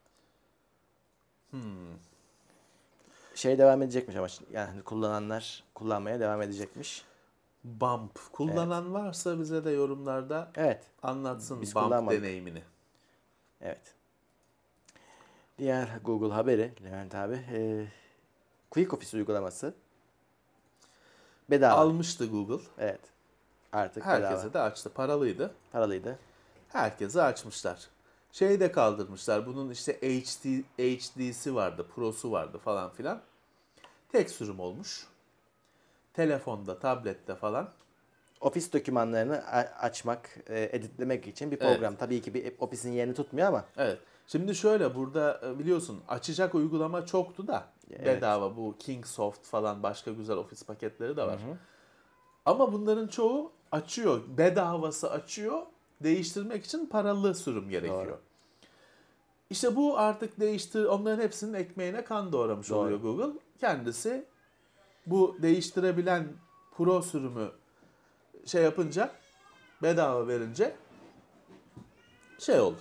Speaker 2: Şey devam edecekmiş ama yani kullananlar kullanmaya devam edecekmiş.
Speaker 3: Bump. Kullanan varsa bize de yorumlarda
Speaker 2: Evet.
Speaker 3: anlatsın
Speaker 2: Biz
Speaker 3: Bump
Speaker 2: kullanmadık.
Speaker 3: deneyimini.
Speaker 2: Evet. Diğer Google haberi Levent abi. Quick Office uygulaması bedava.
Speaker 3: Almıştı Google.
Speaker 2: Evet. Artık
Speaker 3: Herkese
Speaker 2: bedava.
Speaker 3: de açtı. Paralıydı.
Speaker 2: Paralıydı.
Speaker 3: Herkese açmışlar. Şeyi de kaldırmışlar. Bunun işte HD'si vardı, Pro'su vardı falan filan. Tek sürüm olmuş. Telefonda, tablette falan.
Speaker 2: Ofis dokümanlarını açmak, editlemek için bir program.
Speaker 3: Evet.
Speaker 2: Tabii ki bir Office'in yerini tutmuyor ama.
Speaker 3: Evet. Şimdi şöyle burada biliyorsun açacak uygulama çoktu da
Speaker 2: Evet.
Speaker 3: bedava bu Kingsoft falan başka güzel ofis paketleri de var. Ama bunların çoğu açıyor. Bedavası açıyor. Değiştirmek için paralı sürüm gerekiyor.
Speaker 2: Doğru.
Speaker 3: İşte bu artık onların hepsinin ekmeğine kan doğramış
Speaker 2: Doğru.
Speaker 3: oluyor Google. Kendisi bu değiştirebilen Pro sürümü şey yapınca, bedava verince şey oldu.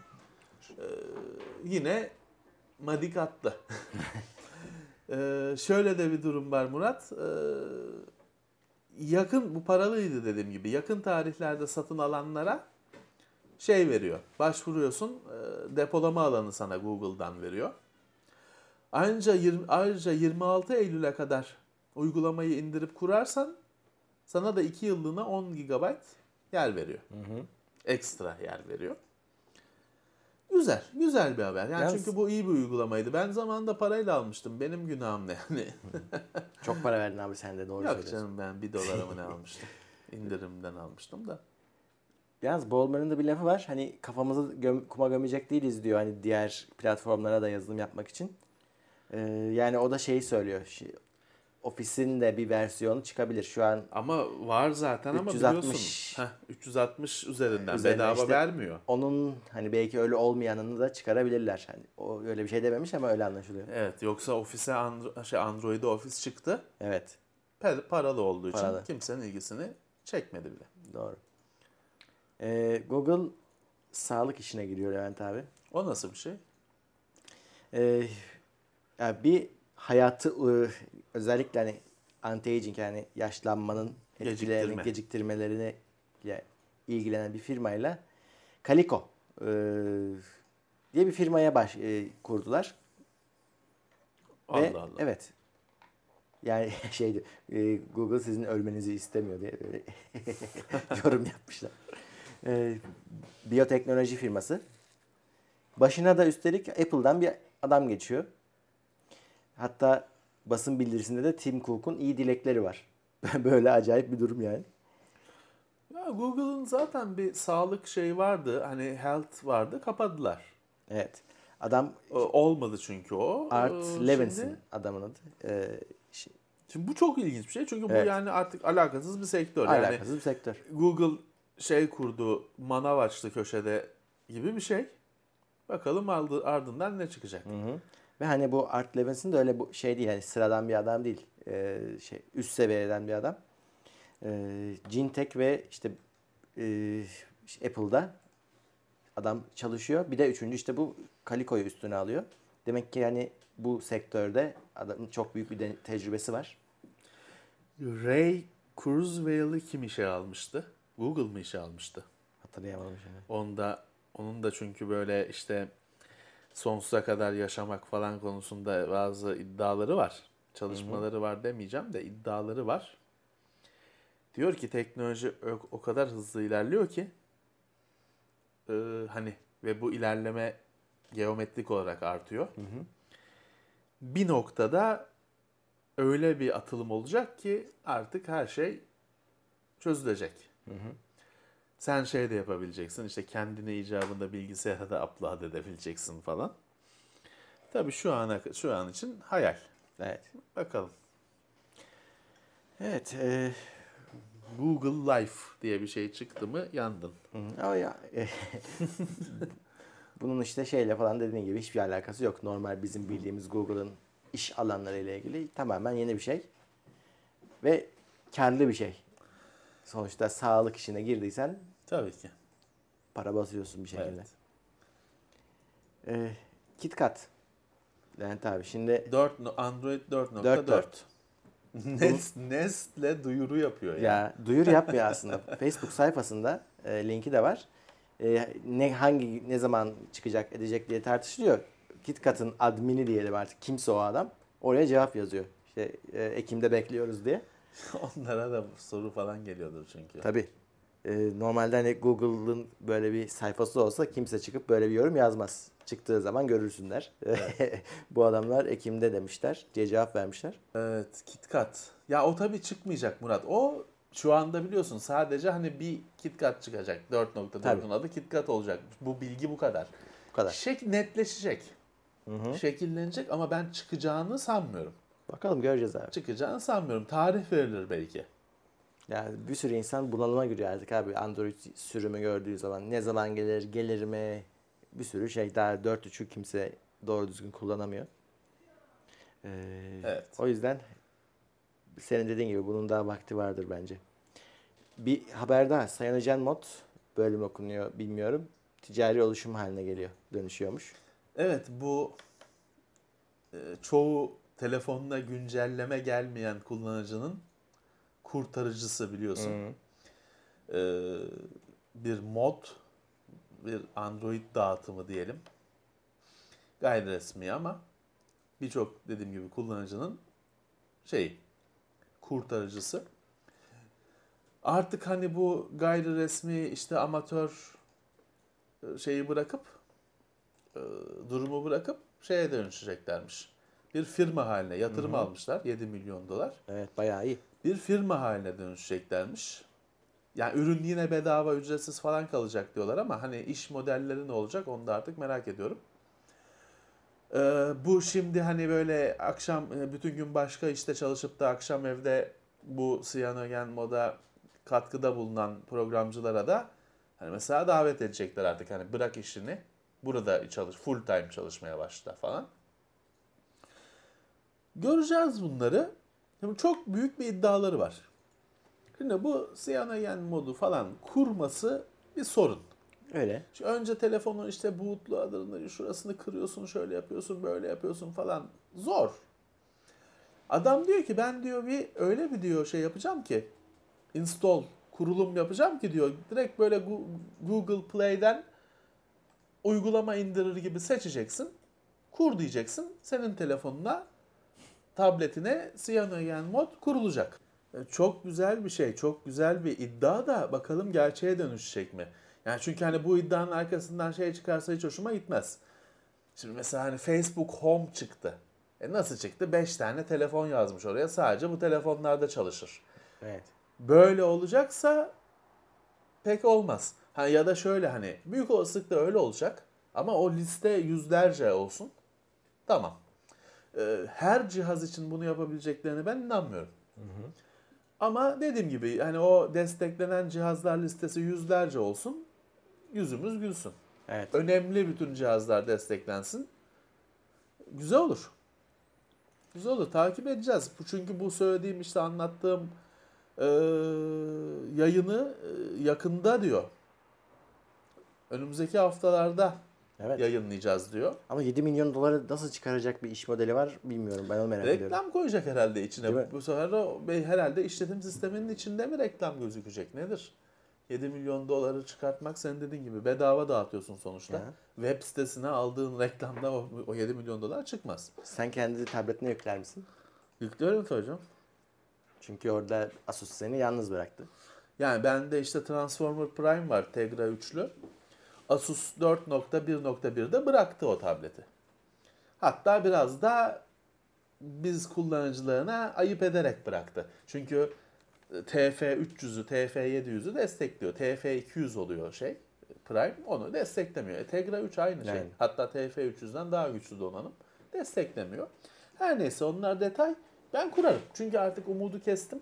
Speaker 3: Yine madik attı. Şöyle de bir durum var Murat. Bu paralıydı dediğim gibi. Yakın tarihlerde satın alanlara şey veriyor. Başvuruyorsun, depolama alanı sana Google'dan veriyor. Ayrıca 26 Eylül'e kadar uygulamayı indirip kurarsan sana da 2 yıllığına 10 GB yer veriyor. Ekstra yer veriyor. Güzel bir haber. Yani çünkü bu iyi bir uygulamaydı. Ben zamanında parayla almıştım. Benim günahım ne yani?
Speaker 2: Çok para verdin abi, sen de doğru
Speaker 3: Yok
Speaker 2: söylüyorsun.
Speaker 3: canım, ben $1 mı ne almıştım? İndirimden almıştım da.
Speaker 2: Yalnız Ballmer'ın da bir lafı var. Hani kafamızı kuma gömecek değiliz diyor. Hani diğer platformlara da yazılım yapmak için. Yani o da şeyi söylüyor. Office'in de bir versiyonu çıkabilir. Şu an
Speaker 3: Ama var zaten
Speaker 2: 360
Speaker 3: ama biliyorsun. 360 üzerinden
Speaker 2: Üzerine
Speaker 3: bedava
Speaker 2: işte
Speaker 3: vermiyor.
Speaker 2: onun hani belki öyle olmayanını da çıkarabilirler. Hani o öyle bir şey dememiş ama öyle anlaşılıyor.
Speaker 3: Evet, yoksa ofise Android'e ofis çıktı.
Speaker 2: Evet.
Speaker 3: Paralı olduğu
Speaker 2: Paralı.
Speaker 3: için kimsenin ilgisini çekmedi bile.
Speaker 2: Doğru. Google sağlık işine giriyor Levent abi.
Speaker 3: O nasıl bir şey?
Speaker 2: Yani bir hayatı özellikle hani anti-aging, yani yaşlanmanın etkilerini, geciktirmelerini ilgilenen bir firmayla Calico diye bir firmaya kurdular.
Speaker 3: Allah.
Speaker 2: Evet. Yani şeydi, Google sizin ölmenizi istemiyor diye böyle yorum yapmışlar. Biyoteknoloji firması. Başına da üstelik Apple'dan bir adam geçiyor. Hatta basın bildirisinde de Tim Cook'un iyi dilekleri var. Böyle acayip bir durum yani.
Speaker 3: Ya Google'ın zaten bir sağlık şeyi vardı. Hani health vardı. Kapadılar.
Speaker 2: Evet. Adam
Speaker 3: Olmadı çünkü o.
Speaker 2: Art Levinson
Speaker 3: Şimdi,
Speaker 2: adamın adı. Şi-
Speaker 3: şimdi bu çok ilginç bir şey. Çünkü bu
Speaker 2: Evet.
Speaker 3: yani artık alakasız bir sektör. Yani
Speaker 2: Alakasız bir sektör.
Speaker 3: Google şey kurdu, manav açtı köşede gibi bir şey. Bakalım ardından ne çıkacak.
Speaker 2: Ve hani bu Art Levinson da öyle bu şey değil. Yani sıradan bir adam değil. Üst seviyeden bir adam. Gintech ve işte Apple'da adam çalışıyor. Bir de üçüncü işte bu Calico'yu üstüne alıyor. Demek ki yani bu sektörde adamın çok büyük bir tecrübesi var.
Speaker 3: Ray Kurzweil'i kim işe almıştı? Google mı işe almıştı?
Speaker 2: Hatırlayamadım şimdi.
Speaker 3: Onun da çünkü böyle işte sonsuza kadar yaşamak falan konusunda bazı iddiaları var. Çalışmaları var demeyeceğim de iddiaları var. Diyor ki teknoloji o kadar hızlı ilerliyor ki hani ve bu ilerleme geometrik olarak artıyor. Bir noktada öyle bir atılım olacak ki artık her şey çözülecek. Sen şey de yapabileceksin, işte kendine icabında bilgisayara da upload edebileceksin falan. Tabii şu an için hayal.
Speaker 2: Evet.
Speaker 3: Bakalım.
Speaker 2: Evet.
Speaker 3: Google Life diye bir şey çıktı mı yandın.
Speaker 2: Ama ya, bunun işte şeyle falan dediğin gibi hiçbir alakası yok. Normal bizim bildiğimiz Google'ın iş alanları ile ilgili tamamen yeni bir şey. Ve karlı bir şey. Sonuçta sağlık işine girdiysen
Speaker 3: Tabii ki.
Speaker 2: para basıyorsun bir şekilde.
Speaker 3: Evet.
Speaker 2: KitKat. Levent abi şimdi
Speaker 3: Android 4.4.
Speaker 2: 4.4.
Speaker 3: Nestle duyuru yapıyor ya.
Speaker 2: Ya duyur yapmıyor aslında. Facebook sayfasında linki de var. Ne zaman çıkacak edecek diye tartışılıyor. KitKat'ın admini diyelim artık. Kimse o adam. Oraya cevap yazıyor. İşte Ekim'de bekliyoruz diye.
Speaker 3: Onlara da soru falan geliyordur çünkü.
Speaker 2: Tabii. Normalde hani Google'ın böyle bir sayfası olsa kimse çıkıp böyle bir yorum yazmaz. Çıktığı zaman görürsünler.
Speaker 3: Evet.
Speaker 2: Bu adamlar Ekim'de demişler diye cevap vermişler.
Speaker 3: Evet, KitKat. Ya o tabii çıkmayacak Murat. O şu anda biliyorsun sadece hani bir KitKat çıkacak.
Speaker 2: Tabii.
Speaker 3: 4.4'ün adı KitKat olacak. Bu bilgi bu kadar.
Speaker 2: Bu kadar.
Speaker 3: Netleşecek. Şekillenecek ama ben çıkacağını sanmıyorum.
Speaker 2: Bakalım göreceğiz abi.
Speaker 3: Çıkacağını sanmıyorum. Tarih verilir belki.
Speaker 2: Yani bir sürü insan bunalıma giriyor artık abi Android sürümü gördüğü zaman. Ne zaman gelir mi? Bir sürü şey daha 4.3'ü kimse doğru düzgün kullanamıyor.
Speaker 3: Evet.
Speaker 2: O yüzden senin dediğin gibi bunun daha vakti vardır bence. Bir haber daha. Cyanogen Mod bölüm okunuyor bilmiyorum. Ticari oluşum haline geliyor. Dönüşüyormuş.
Speaker 3: Evet, bu çoğu telefonuna güncelleme gelmeyen kullanıcının kurtarıcısı biliyorsun. Bir mod, bir Android dağıtımı diyelim. Gayri resmi ama birçok dediğim gibi kullanıcının kurtarıcısı. Artık hani bu gayri resmi işte amatör şeyi bırakıp durumu bırakıp şeye dönüşeceklermiş. Bir firma haline yatırım almışlar 7 milyon dolar.
Speaker 2: Evet bayağı iyi.
Speaker 3: Bir firma haline dönüşeceklermiş. Yani ürün yine bedava, ücretsiz falan kalacak diyorlar ama hani iş modelleri ne olacak onu da artık merak ediyorum. Bu şimdi hani böyle akşam bütün gün başka işte çalışıp da akşam evde bu Cyanogen Mod'a katkıda bulunan programcılara da hani mesela davet edecekler artık hani bırak işini burada çalış, full time çalışmaya başla falan. Göreceğiz bunları. Şimdi çok büyük bir iddiaları var. Şimdi bu Cyanogen modu falan kurması bir sorun.
Speaker 2: Öyle.
Speaker 3: Şimdi önce telefonun işte bootloader'ını şurasını kırıyorsun, şöyle yapıyorsun, böyle yapıyorsun falan. Zor. Adam diyor ki ben diyor öyle bir diyor şey yapacağım ki install, kurulum yapacağım ki diyor direkt böyle Google Play'den uygulama indirir gibi seçeceksin. Kur diyeceksin. Senin telefonuna, tabletine Cyanogen mod kurulacak. Çok güzel bir şey, çok güzel bir iddia da bakalım gerçeğe dönüşecek mi? Yani çünkü hani bu iddianın arkasından şey çıkarsa hiç hoşuma gitmez. Şimdi mesela hani Facebook Home çıktı. Nasıl çıktı? 5 tane telefon yazmış oraya. Sadece bu telefonlarda çalışır.
Speaker 2: Evet.
Speaker 3: Böyle olacaksa pek olmaz. Ha, ya da şöyle hani büyük olasılıkla öyle olacak ama o liste yüzlerce olsun. Tamam. Her cihaz için bunu yapabileceklerine ben inanmıyorum. Ama dediğim gibi hani o desteklenen cihazlar listesi yüzlerce olsun. Yüzümüz gülsün.
Speaker 2: Evet.
Speaker 3: Önemli bütün cihazlar desteklensin. Güzel olur. Güzel olur. Takip edeceğiz. Çünkü bu söylediğim işte anlattığım yayını yakında diyor. Önümüzdeki haftalarda
Speaker 2: Evet.
Speaker 3: yayınlayacağız diyor.
Speaker 2: Ama 7 milyon doları nasıl çıkaracak bir iş modeli var bilmiyorum. Ben onu merak ediyorum.
Speaker 3: Reklam koyacak herhalde içine.
Speaker 2: Değil mi?
Speaker 3: Bu sefer de herhalde işletim sisteminin içinde mi reklam gözükecek? Nedir? 7 milyon doları çıkartmak senin dediğin gibi bedava dağıtıyorsun sonuçta.
Speaker 2: Ya.
Speaker 3: Web sitesine aldığın reklamda o 7 milyon dolar çıkmaz.
Speaker 2: Sen kendi tabletine yükler misin?
Speaker 3: Yüklüyorum hocam.
Speaker 2: Çünkü orada Asus seni yalnız bıraktı.
Speaker 3: Yani bende işte Transformer Prime var Tegra üçlü. Asus 4.1.1'de bıraktı o tableti. Hatta biraz da biz kullanıcılarına ayıp ederek bıraktı. Çünkü TF300'ü, TF700'ü destekliyor. TF200 oluyor Prime onu desteklemiyor. Tegra 3 aynı şey.
Speaker 2: Yani.
Speaker 3: Hatta TF300'den daha güçlü donanım. Desteklemiyor. Her neyse onlar detay. Ben kurarım. Çünkü artık umudu kestim.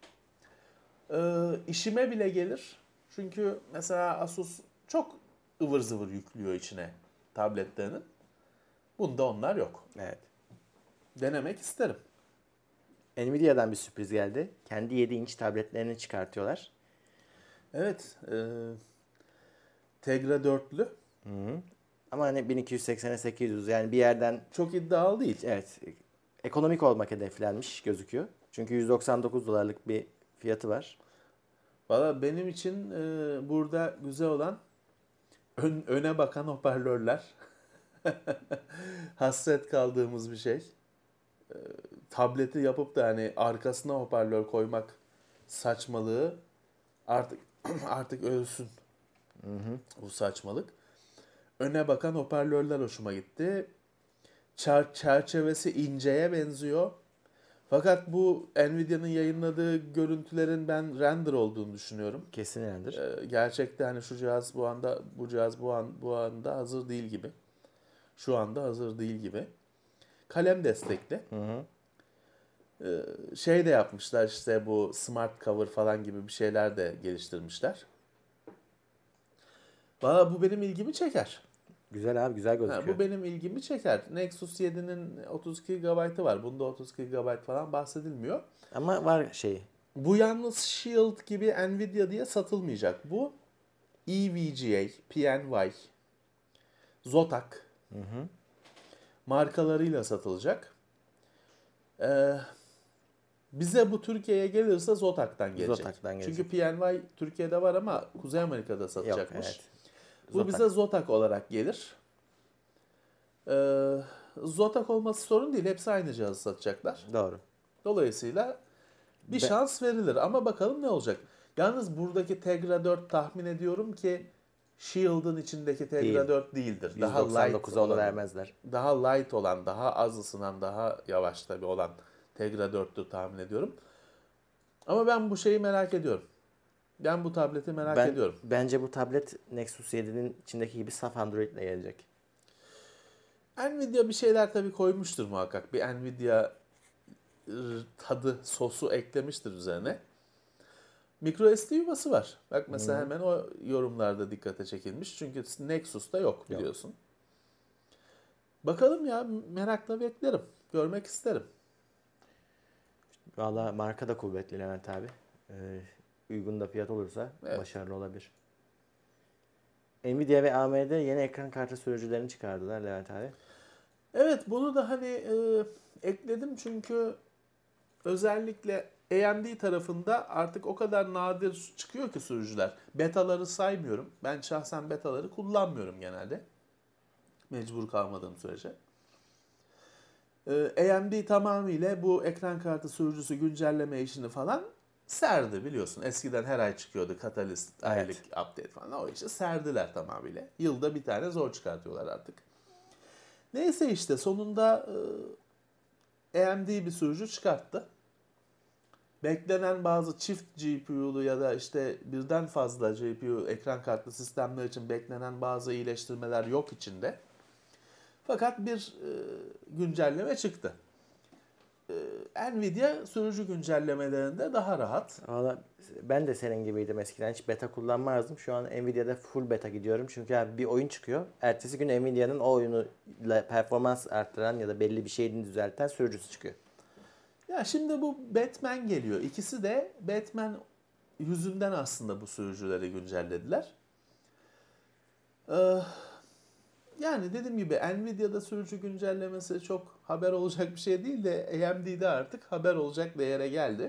Speaker 3: İşime bile gelir. Çünkü mesela Asus çok ıvır zıvır yüklüyor içine tabletlerinin. Bunda onlar yok.
Speaker 2: Evet.
Speaker 3: Denemek isterim.
Speaker 2: Nvidia'dan bir sürpriz geldi. Kendi 7 inç tabletlerini çıkartıyorlar.
Speaker 3: Evet. Tegra 4'lü.
Speaker 2: Ama hani 1280'e 800 yani bir yerden
Speaker 3: Çok iddialı değil.
Speaker 2: evet ekonomik olmak hedeflenmiş gözüküyor. Çünkü 199 dolarlık bir fiyatı var.
Speaker 3: Valla benim için burada güzel olan öne bakan hoparlörler. Hasret kaldığımız bir şey. Tableti yapıp da hani arkasına hoparlör koymak saçmalığı artık ölsün. Bu saçmalık. Öne bakan hoparlörler hoşuma gitti. Çerçevesi inceye benziyor. Fakat bu Nvidia'nın yayınladığı görüntülerin ben render olduğunu düşünüyorum.
Speaker 2: Kesin öyledir.
Speaker 3: Gerçekten hani bu cihaz bu anda hazır değil gibi. Şu anda hazır değil gibi. Kalem destekli. Şey de yapmışlar işte bu smart cover falan gibi bir şeyler de geliştirmişler. Valla bu benim ilgimi çeker.
Speaker 2: Güzel abi güzel gözüküyor.
Speaker 3: Bu benim ilgimi çeker. Nexus 7'nin 32 GB'ı var. Bunda 32 GB falan bahsedilmiyor.
Speaker 2: Ama var şeyi.
Speaker 3: Bu yalnız Shield gibi Nvidia diye satılmayacak. Bu EVGA, PNY, Zotac markalarıyla satılacak. Bize bu Türkiye'ye gelirse Zotac'tan gelecek.
Speaker 2: Zotac'tan gelecek.
Speaker 3: Çünkü PNY Türkiye'de var ama Kuzey Amerika'da satacakmış.
Speaker 2: Yok, evet.
Speaker 3: Bu
Speaker 2: Zotac.
Speaker 3: bize Zotac olarak gelir. Zotac olması sorun değil. Hepsi aynı cihazı satacaklar.
Speaker 2: Doğru.
Speaker 3: Dolayısıyla bir şans verilir ama bakalım ne olacak. Yalnız buradaki Tegra 4 tahmin ediyorum ki Shield'ın içindeki Tegra
Speaker 2: Değil.
Speaker 3: 4 değildir. Daha light
Speaker 2: 199'a onu
Speaker 3: olan,
Speaker 2: vermezler.
Speaker 3: daha light olan, daha az ısınan, daha yavaş tabii olan Tegra 4'tür tahmin ediyorum. Ama ben bu şeyi merak ediyorum. Ben bu tableti merak ediyorum.
Speaker 2: Bence bu tablet Nexus 7'nin içindeki gibi saf Android ile gelecek.
Speaker 3: Nvidia bir şeyler tabii koymuştur muhakkak. Bir Nvidia tadı, sosu eklemiştir üzerine. Micro SD yuvası var. Bak mesela hemen o yorumlarda dikkate çekilmiş. Çünkü Nexus'ta yok biliyorsun. Bakalım ya merakla beklerim. Görmek isterim.
Speaker 2: Valla marka da kuvvetli Levent abi. Uygun da fiyat olursa
Speaker 3: Evet.
Speaker 2: başarılı olabilir. Nvidia ve AMD yeni ekran kartı sürücülerini çıkardılar Levent abi.
Speaker 3: Evet bunu da hani ekledim çünkü özellikle AMD tarafında artık o kadar nadir çıkıyor ki sürücüler. Betaları saymıyorum. Ben şahsen betaları kullanmıyorum genelde. Mecbur kalmadığım sürece. AMD tamamıyla bu ekran kartı sürücüsü güncelleme işini falan serdi biliyorsun. Eskiden her ay çıkıyordu Catalyst, aylık update falan. O işi serdiler tamamıyla. Yılda bir tane zor çıkartıyorlar artık. Neyse işte sonunda AMD bir sürücü çıkarttı. beklenen bazı çift GPU'lu ya da işte birden fazla GPU ekran kartlı sistemler için beklenen bazı iyileştirmeler yok içinde. Fakat bir güncelleme çıktı. Nvidia sürücü güncellemelerinde daha rahat.
Speaker 2: Valla ben de senin gibiydim eskiden. Hiç beta kullanmazdım. Şu an Nvidia'da full beta gidiyorum. Çünkü abi bir oyun çıkıyor. Ertesi gün Nvidia'nın o oyunuyla performans arttıran ya da belli bir şeyini düzelten sürücüsü çıkıyor.
Speaker 3: Ya şimdi bu Batman geliyor. İkisi de Batman yüzünden aslında bu sürücüleri güncellediler. Yani dediğim gibi Nvidia'da sürücü güncellemesi çok haber olacak bir şey değil de AMD'de artık haber olacak değere geldi.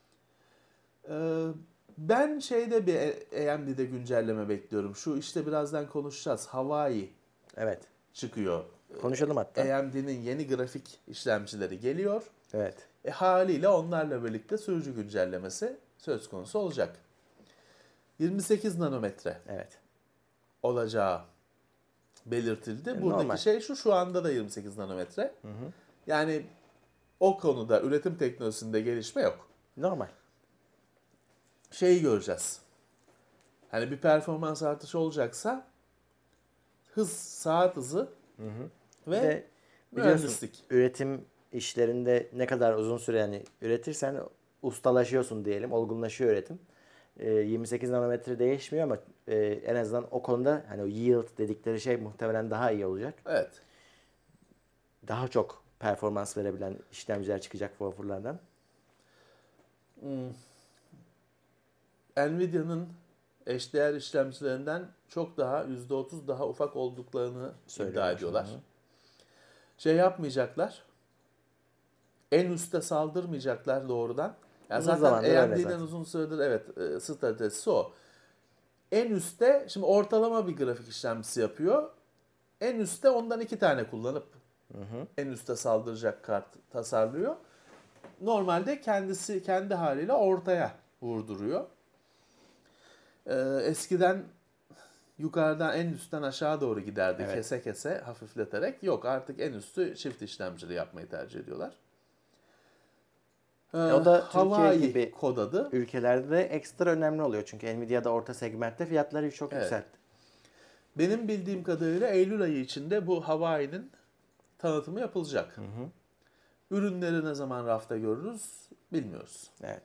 Speaker 3: Ben şeyde bir AMD'de güncelleme bekliyorum. Şu işte birazdan konuşacağız. Hawaii
Speaker 2: Evet.
Speaker 3: çıkıyor.
Speaker 2: Konuşalım hatta.
Speaker 3: AMD'nin yeni grafik işlemcileri geliyor.
Speaker 2: Evet.
Speaker 3: Haliyle onlarla birlikte sürücü güncellemesi söz konusu olacak. 28 nanometre
Speaker 2: Evet.
Speaker 3: olacağı belirtildi. Buradaki
Speaker 2: Normal.
Speaker 3: şey şu anda da 28 nanometre. Yani o konuda üretim teknolojisinde gelişme yok.
Speaker 2: Normal.
Speaker 3: Şeyi göreceğiz. Hani bir performans artışı olacaksa saat hızı
Speaker 2: Bir
Speaker 3: ve
Speaker 2: de biliyorsun
Speaker 3: mühendislik.
Speaker 2: üretim işlerinde ne kadar uzun süre yani üretirsen ustalaşıyorsun diyelim. Olgunlaşıyor üretim. 28 nanometre değişmiyor ama en azından o konuda hani o yield dedikleri şey muhtemelen daha iyi olacak.
Speaker 3: Evet.
Speaker 2: Daha çok performans verebilen işlemciler çıkacak wafer'lardan.
Speaker 3: Nvidia'nın eşdeğer işlemcilerinden çok daha %30 daha ufak olduklarını iddia ediyorlar. Şey yapmayacaklar. En üste saldırmayacaklar doğrudan. Yani
Speaker 2: Uzun
Speaker 3: zaten
Speaker 2: zamandır öyle
Speaker 3: AMD'nin
Speaker 2: zaten.
Speaker 3: uzun süredir stratejisi o. En üstte şimdi ortalama bir grafik işlemcisi yapıyor. En üstte ondan 2 tane kullanıp en üste saldıracak kart tasarlıyor. Normalde kendisi kendi haliyle ortaya vurduruyor. Eskiden yukarıdan en üstten aşağı doğru giderdi.
Speaker 2: Evet.
Speaker 3: Kese kese hafifleterek. Yok artık en üstü çift işlemcili yapmayı tercih ediyorlar.
Speaker 2: O da Türkiye
Speaker 3: Hawaii
Speaker 2: gibi
Speaker 3: kod adı.
Speaker 2: ülkelerde de ekstra önemli oluyor. Çünkü Nvidia'da orta segmentte fiyatları çok
Speaker 3: Evet.
Speaker 2: yükseltti.
Speaker 3: Benim bildiğim kadarıyla Eylül ayı içinde bu Hawaii'nin tanıtımı yapılacak. Ürünleri ne zaman rafta görürüz bilmiyoruz.
Speaker 2: Evet.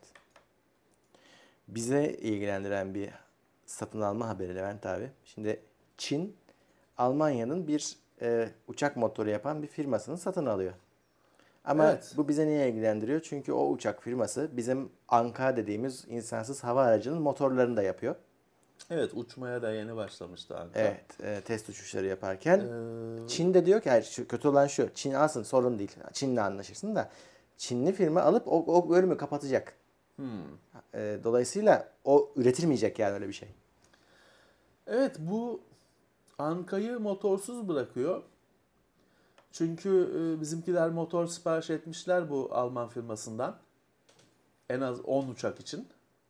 Speaker 2: Bize ilgilendiren bir satın alma haberi Levent abi. Şimdi Çin, Almanya'nın bir uçak motoru yapan bir firmasını satın alıyor. Ama
Speaker 3: Evet.
Speaker 2: bu bize niye ilgilendiriyor? Çünkü o uçak firması bizim Anka dediğimiz insansız hava aracının motorlarını da yapıyor.
Speaker 3: Evet, uçmaya da yeni başlamıştı Ankara.
Speaker 2: Evet, test uçuşları yaparken.
Speaker 3: Ee,
Speaker 2: Çin de diyor ki hayır, kötü olan şu. Çin alsın, sorun değil. Çin'le anlaşırsın da Çinli firma alıp o bölümü kapatacak. Dolayısıyla o üretilmeyecek yani öyle bir şey.
Speaker 3: Evet, bu Anka'yı motorsuz bırakıyor. Çünkü bizimkiler motor sipariş etmişler bu Alman firmasından. En az 10 uçak için.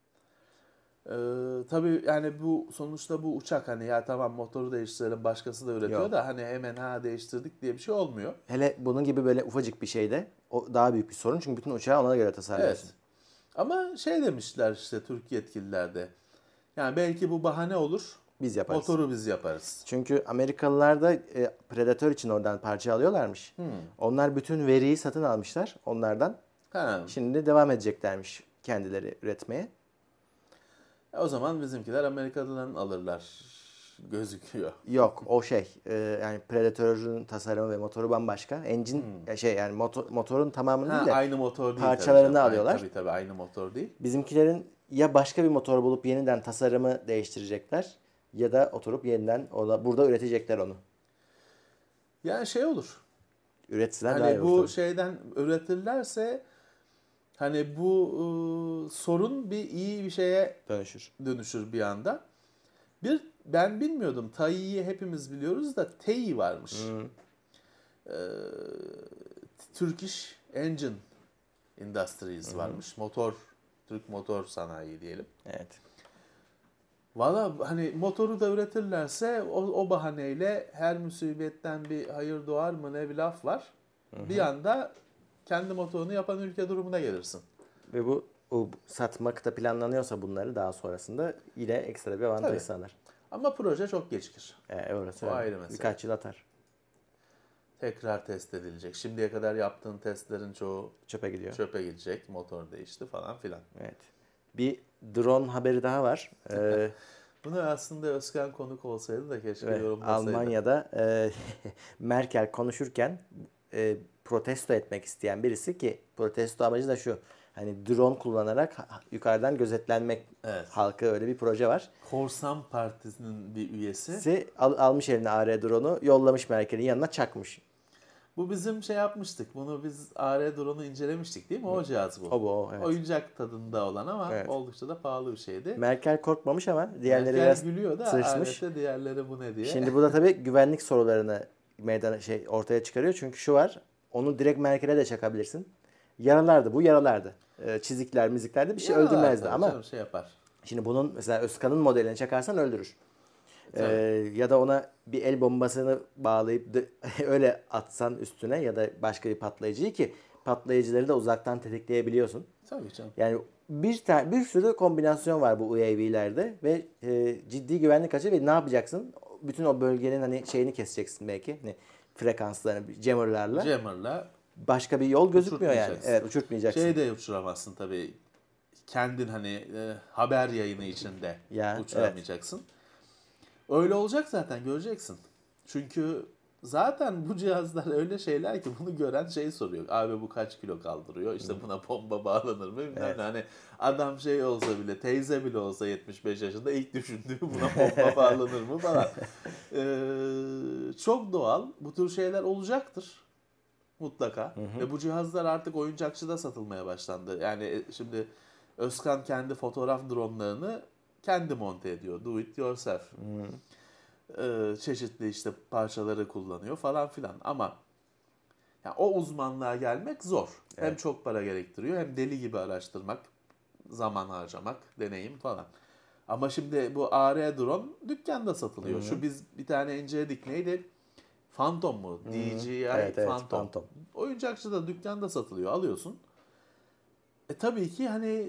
Speaker 3: Tabii yani bu sonuçta bu uçak hani ya tamam motoru değiştirelim başkası da üretiyor
Speaker 2: Yok.
Speaker 3: da hani hemen değiştirdik diye bir şey olmuyor.
Speaker 2: Hele bunun gibi böyle ufacık bir şeyde o daha büyük bir sorun. Çünkü bütün uçağı ona göre tasarlıyorsun.
Speaker 3: Evet. Ama şey demişler işte Türk yetkililer de. Yani belki bu bahane olur.
Speaker 2: Biz yaparız.
Speaker 3: Motoru biz yaparız.
Speaker 2: Çünkü Amerikalılar da Predator için oradan parça alıyorlarmış. Onlar bütün veriyi satın almışlar onlardan.
Speaker 3: Ha.
Speaker 2: Şimdi devam edeceklermiş kendileri üretmeye.
Speaker 3: O zaman bizimkiler Amerika'dan alırlar gözüküyor.
Speaker 2: Yok o yani Predator'un tasarımı ve motoru bambaşka. Engine yani motorun tamamını değil de
Speaker 3: Aynı motor değil
Speaker 2: parçalarını
Speaker 3: tabii canım.
Speaker 2: alıyorlar.
Speaker 3: Tabii aynı motor değil.
Speaker 2: Bizimkilerin ya başka bir motor bulup yeniden tasarımı değiştirecekler ya da oturup yeniden burada üretecekler onu.
Speaker 3: Yani şey olur.
Speaker 2: Üretsinler daha iyi
Speaker 3: Hani
Speaker 2: olur.
Speaker 3: bu şeyden üretirlerse hani bu sorun iyi bir şeye dönüşür bir anda. Ben bilmiyordum. TAI'yi hepimiz biliyoruz da TEI varmış. Turkish Engine Industries varmış. Türk motor sanayi diyelim.
Speaker 2: Evet.
Speaker 3: Valla hani motoru da üretirlerse o bahaneyle her musibetten bir hayır doğar mı ne bir laf var. Bir anda kendi motorunu yapan ülke durumuna gelirsin.
Speaker 2: Ve bu o satmak da planlanıyorsa bunları daha sonrasında yine ekstra bir avantaj
Speaker 3: Tabii.
Speaker 2: sağlar.
Speaker 3: Ama proje çok gecikir.
Speaker 2: Orası
Speaker 3: O
Speaker 2: öyle.
Speaker 3: ayrı mesele.
Speaker 2: Birkaç yıl atar.
Speaker 3: Tekrar test edilecek. Şimdiye kadar yaptığın testlerin çoğu
Speaker 2: Çöpe gidiyor.
Speaker 3: çöpe gidecek. Motor değişti falan filan.
Speaker 2: Evet. Bir drone haberi daha var.
Speaker 3: Bunu aslında Özkan konuk olsaydı da keşke
Speaker 2: Evet,
Speaker 3: yorumlasaydı.
Speaker 2: Almanya'da Merkel konuşurken protesto etmek isteyen birisi ki protesto amacı da şu. Hani drone kullanarak yukarıdan gözetlenmek
Speaker 3: Evet.
Speaker 2: halka öyle bir proje var.
Speaker 3: Korsan Partisi'nin bir üyesi.
Speaker 2: Almış eline AR drone'u yollamış Merkel'in yanına çakmış.
Speaker 3: Bu bizim şey yapmıştık. Bunu biz AR drone'u incelemiştik değil mi? O cihaz bu.
Speaker 2: O, evet.
Speaker 3: Oyuncak tadında olan ama
Speaker 2: Evet.
Speaker 3: oldukça da pahalı bir şeydi.
Speaker 2: Merkel korkmamış ama diğerleri
Speaker 3: Merkel
Speaker 2: biraz
Speaker 3: gülüyor da
Speaker 2: tırsmış.
Speaker 3: alette diğerleri bu ne diye.
Speaker 2: Şimdi bu da tabii güvenlik sorularını ortaya çıkarıyor. Çünkü şu var. Onu direkt Merkel'e de çakabilirsin. Yaralardı. Bu yaralardı. Çizikler, miziklerdi bir şey
Speaker 3: Yaralar
Speaker 2: öldürmezdi
Speaker 3: tabii
Speaker 2: ama
Speaker 3: canım, şey yapar.
Speaker 2: şimdi bunun mesela Özkan'ın modelini çakarsan öldürür. Ya da ona bir el bombasını bağlayıp öyle atsan üstüne ya da başka bir patlayıcıyı ki patlayıcıları da uzaktan tetikleyebiliyorsun.
Speaker 3: Tabii canım.
Speaker 2: Yani bir sürü kombinasyon var bu UAV'lerde ve ciddi güvenlik açığı ve ne yapacaksın? Bütün o bölgenin hani şeyini keseceksin belki. Hani frekanslarını jammerlarla.
Speaker 3: Jammer'la
Speaker 2: Başka bir yol gözükmüyor yani.
Speaker 3: uçurtmayacaksın.
Speaker 2: Evet, uçurtmayacaksın.
Speaker 3: Şey de uçuramazsın tabii. Kendin hani haber yayını içinde
Speaker 2: Ya,
Speaker 3: uçuramayacaksın. Öyle olacak zaten, göreceksin. Çünkü zaten bu cihazlar öyle şeyler ki bunu gören şey soruyor. Abi bu kaç kilo kaldırıyor? İşte buna bomba bağlanır mı? Bilmem ne. Hani adam şey olsa bile, teyze bile olsa 75 yaşında ilk düşündüğü buna bomba bağlanır mı falan. Çok doğal. Bu tür şeyler olacaktır. Mutlaka. Ve bu cihazlar artık oyuncakçıda satılmaya başlandı. Yani şimdi Özkan kendi fotoğraf dronlarını kendi monte ediyor. Do it yourself. Çeşitli işte parçaları kullanıyor falan filan. Ama yani o uzmanlığa gelmek zor.
Speaker 2: Evet.
Speaker 3: Hem çok para gerektiriyor hem deli gibi araştırmak, zaman harcamak, deneyim falan. Ama şimdi bu AR drone dükkanda satılıyor. Şu biz bir tane inceledik. Neydi? Phantom mu? DJI
Speaker 2: Evet,
Speaker 3: Phantom. Oyuncakçıda dükkanda satılıyor. Alıyorsun. Tabii ki hani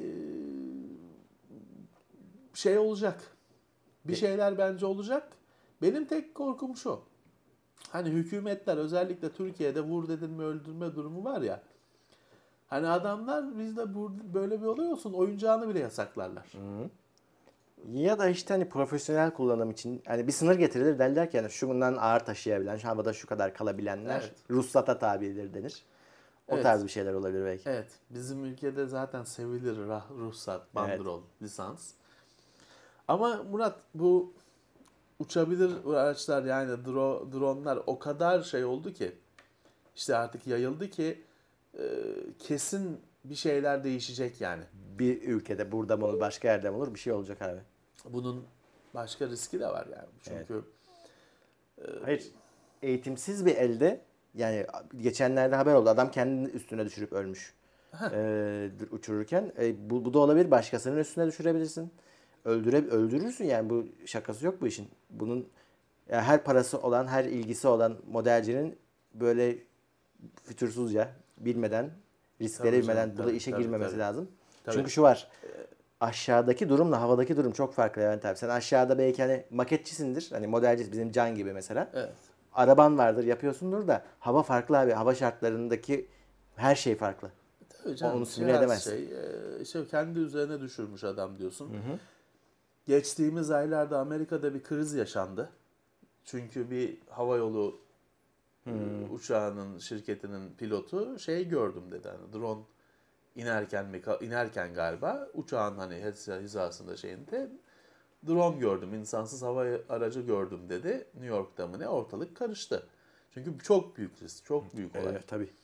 Speaker 3: şey olacak. Bir şeyler bence olacak. Benim tek korkum şu. Hani hükümetler özellikle Türkiye'de vur dedin mi öldürme durumu var ya. Hani adamlar bizde böyle bir olay olsun oyuncağını bile yasaklarlar.
Speaker 2: Ya da işte hani profesyonel kullanım için hani bir sınır getirilir derler ki yani şundan ağır taşıyabilen, şu havada şu kadar kalabilenler
Speaker 3: Evet.
Speaker 2: ruhsata tabidir denir. O
Speaker 3: Evet.
Speaker 2: tarz bir şeyler olabilir belki.
Speaker 3: Evet. Bizim ülkede zaten sevilir ruhsat, bandrol, lisans. Ama Murat bu uçabilir araçlar yani dronlar o kadar şey oldu ki işte artık yayıldı ki kesin bir şeyler değişecek yani.
Speaker 2: Bir ülkede burada mı olur, başka yerde mi olur bir şey olacak abi.
Speaker 3: Bunun başka riski de var yani. Çünkü
Speaker 2: Hayır. Eğitimsiz bir elde yani geçenlerde haber oldu. Adam kendini üstüne düşürüp ölmüş. Uçururken. Bu da olabilir. Başkasının üstüne düşürebilirsin. Öldürürsün yani. Bu şakası yok bu işin. Bunun yani her parası olan, her ilgisi olan modelcinin böyle fütursuzca bilmeden, riskleri
Speaker 3: Tabii
Speaker 2: bilmeden
Speaker 3: canım,
Speaker 2: bu da işe
Speaker 3: tabii,
Speaker 2: girmemesi
Speaker 3: tabii.
Speaker 2: lazım.
Speaker 3: Tabii.
Speaker 2: Çünkü şu var. Aşağıdaki durumla havadaki durum çok farklı Levent abi. Sen aşağıda belki hani maketçisindir. Hani modelci bizim Can gibi mesela.
Speaker 3: Evet.
Speaker 2: Araban vardır yapıyorsundur da hava farklı abi. Hava şartlarındaki her şey farklı.
Speaker 3: Tabii canım,
Speaker 2: Onu simüle edemez.
Speaker 3: işte kendi üzerine düşürmüş adam diyorsun. Geçtiğimiz aylarda Amerika'da bir kriz yaşandı. Çünkü bir havayolu uçağının şirketinin pilotu şey gördüm dedi. Hani drone inerken galiba uçağın hani hizasında şeyinde drone gördüm, insansız hava aracı gördüm dedi. New York'ta mı ne ortalık karıştı. Çünkü çok büyük risk, çok büyük olay.
Speaker 2: Evet tabii.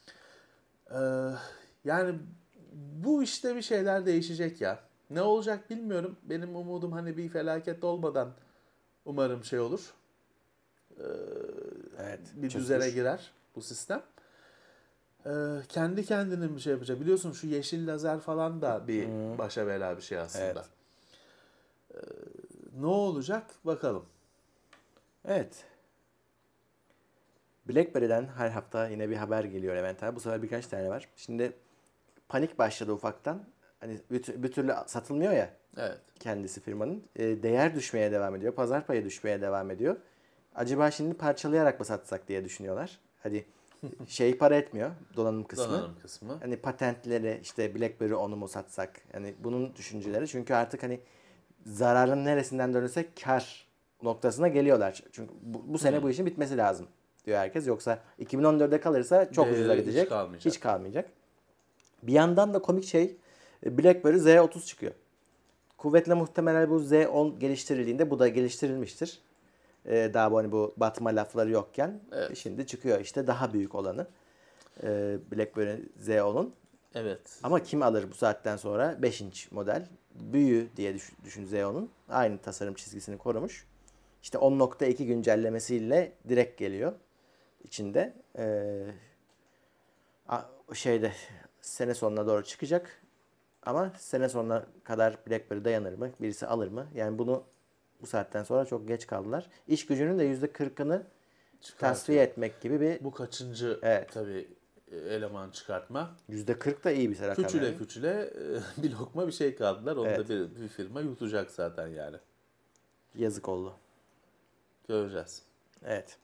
Speaker 3: Yani bu işte bir şeyler değişecek ya. Ne olacak bilmiyorum. Benim umudum hani bir felaket olmadan umarım şey olur.
Speaker 2: Evet.
Speaker 3: Bir
Speaker 2: çözülür.
Speaker 3: düzene girer bu sistem. Kendi kendine bir şey yapacak. Biliyorsun şu yeşil lazer falan da bir başa bela bir şey aslında.
Speaker 2: Evet.
Speaker 3: Ne olacak bakalım.
Speaker 2: Evet. BlackBerry'den her hafta yine bir haber geliyor Levent abi. Bu sefer birkaç tane var. Şimdi panik başladı ufaktan. hani bir türlü satılmıyor ya
Speaker 3: Evet.
Speaker 2: kendisi firmanın. Değer düşmeye devam ediyor. Pazar payı düşmeye devam ediyor. Acaba şimdi parçalayarak mı satsak diye düşünüyorlar. Hadi para etmiyor donanım kısmı.
Speaker 3: Donanım kısmı.
Speaker 2: Hani patentleri işte BlackBerry onu mu satsak? Hani bunun düşünceleri. Çünkü artık hani zararın neresinden dönülsek kar noktasına geliyorlar. Çünkü bu sene bu işin bitmesi lazım diyor herkes. Yoksa 2014'de kalırsa çok ucuza gidecek. Hiç kalmayacak. Bir yandan da komik BlackBerry Z30 çıkıyor. Kuvvetle muhtemelen bu Z10 geliştirildiğinde bu da geliştirilmiştir. Daha bu batma lafları yokken şimdi çıkıyor işte daha büyük olanı. BlackBerry Z10'un.
Speaker 3: Evet.
Speaker 2: Ama kim alır bu saatten sonra? 5 inç model. Büyüğü diye düşün Z10'un. Aynı tasarım çizgisini korumuş. İşte 10.2 güncellemesiyle direkt geliyor içinde. Sene sonuna doğru çıkacak. Ama sene sonuna kadar BlackBerry dayanır mı? Birisi alır mı? Yani bunu bu saatten sonra çok geç kaldılar. İş gücünün de %40'ını tasfiye etmek gibi bir...
Speaker 3: Bu kaçıncı tabii eleman çıkartma.
Speaker 2: %40 da iyi bir rakam.
Speaker 3: Küçüle bir lokma bir şey kaldılar. Onu da bir firma yutacak zaten yani.
Speaker 2: Yazık oldu.
Speaker 3: Göreceğiz.
Speaker 2: Evet.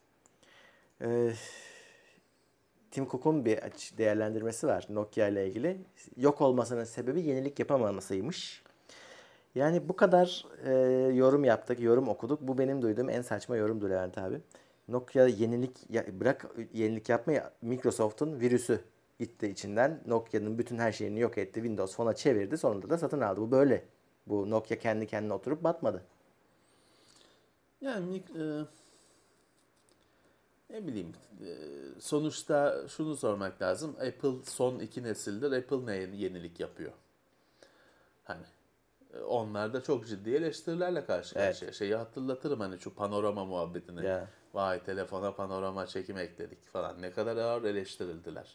Speaker 2: Tim Cook'un bir değerlendirmesi var Nokia ile ilgili. Yok olmasının sebebi yenilik yapamamasıymış. Yani bu kadar yorum yaptık, yorum okuduk. Bu benim duyduğum en saçma yorumdu Levent abi. Nokia bırak yenilik yapmayı, Microsoft'un virüsü gitti içinden. Nokia'nın bütün her şeyini yok etti. Windows Phone'a çevirdi. Sonunda da satın aldı. Bu böyle. Bu Nokia kendi kendine oturup batmadı.
Speaker 3: Yani ne bileyim, sonuçta şunu sormak lazım. Apple son 2 nesildir. Apple ne yenilik yapıyor? Hani onlar da çok ciddi eleştirilerle karşı karşıya. Şeyi hatırlatırım hani şu panorama muhabbetini.
Speaker 2: Ya.
Speaker 3: Vay telefona panorama çekim ekledik falan. Ne kadar ağır eleştirildiler.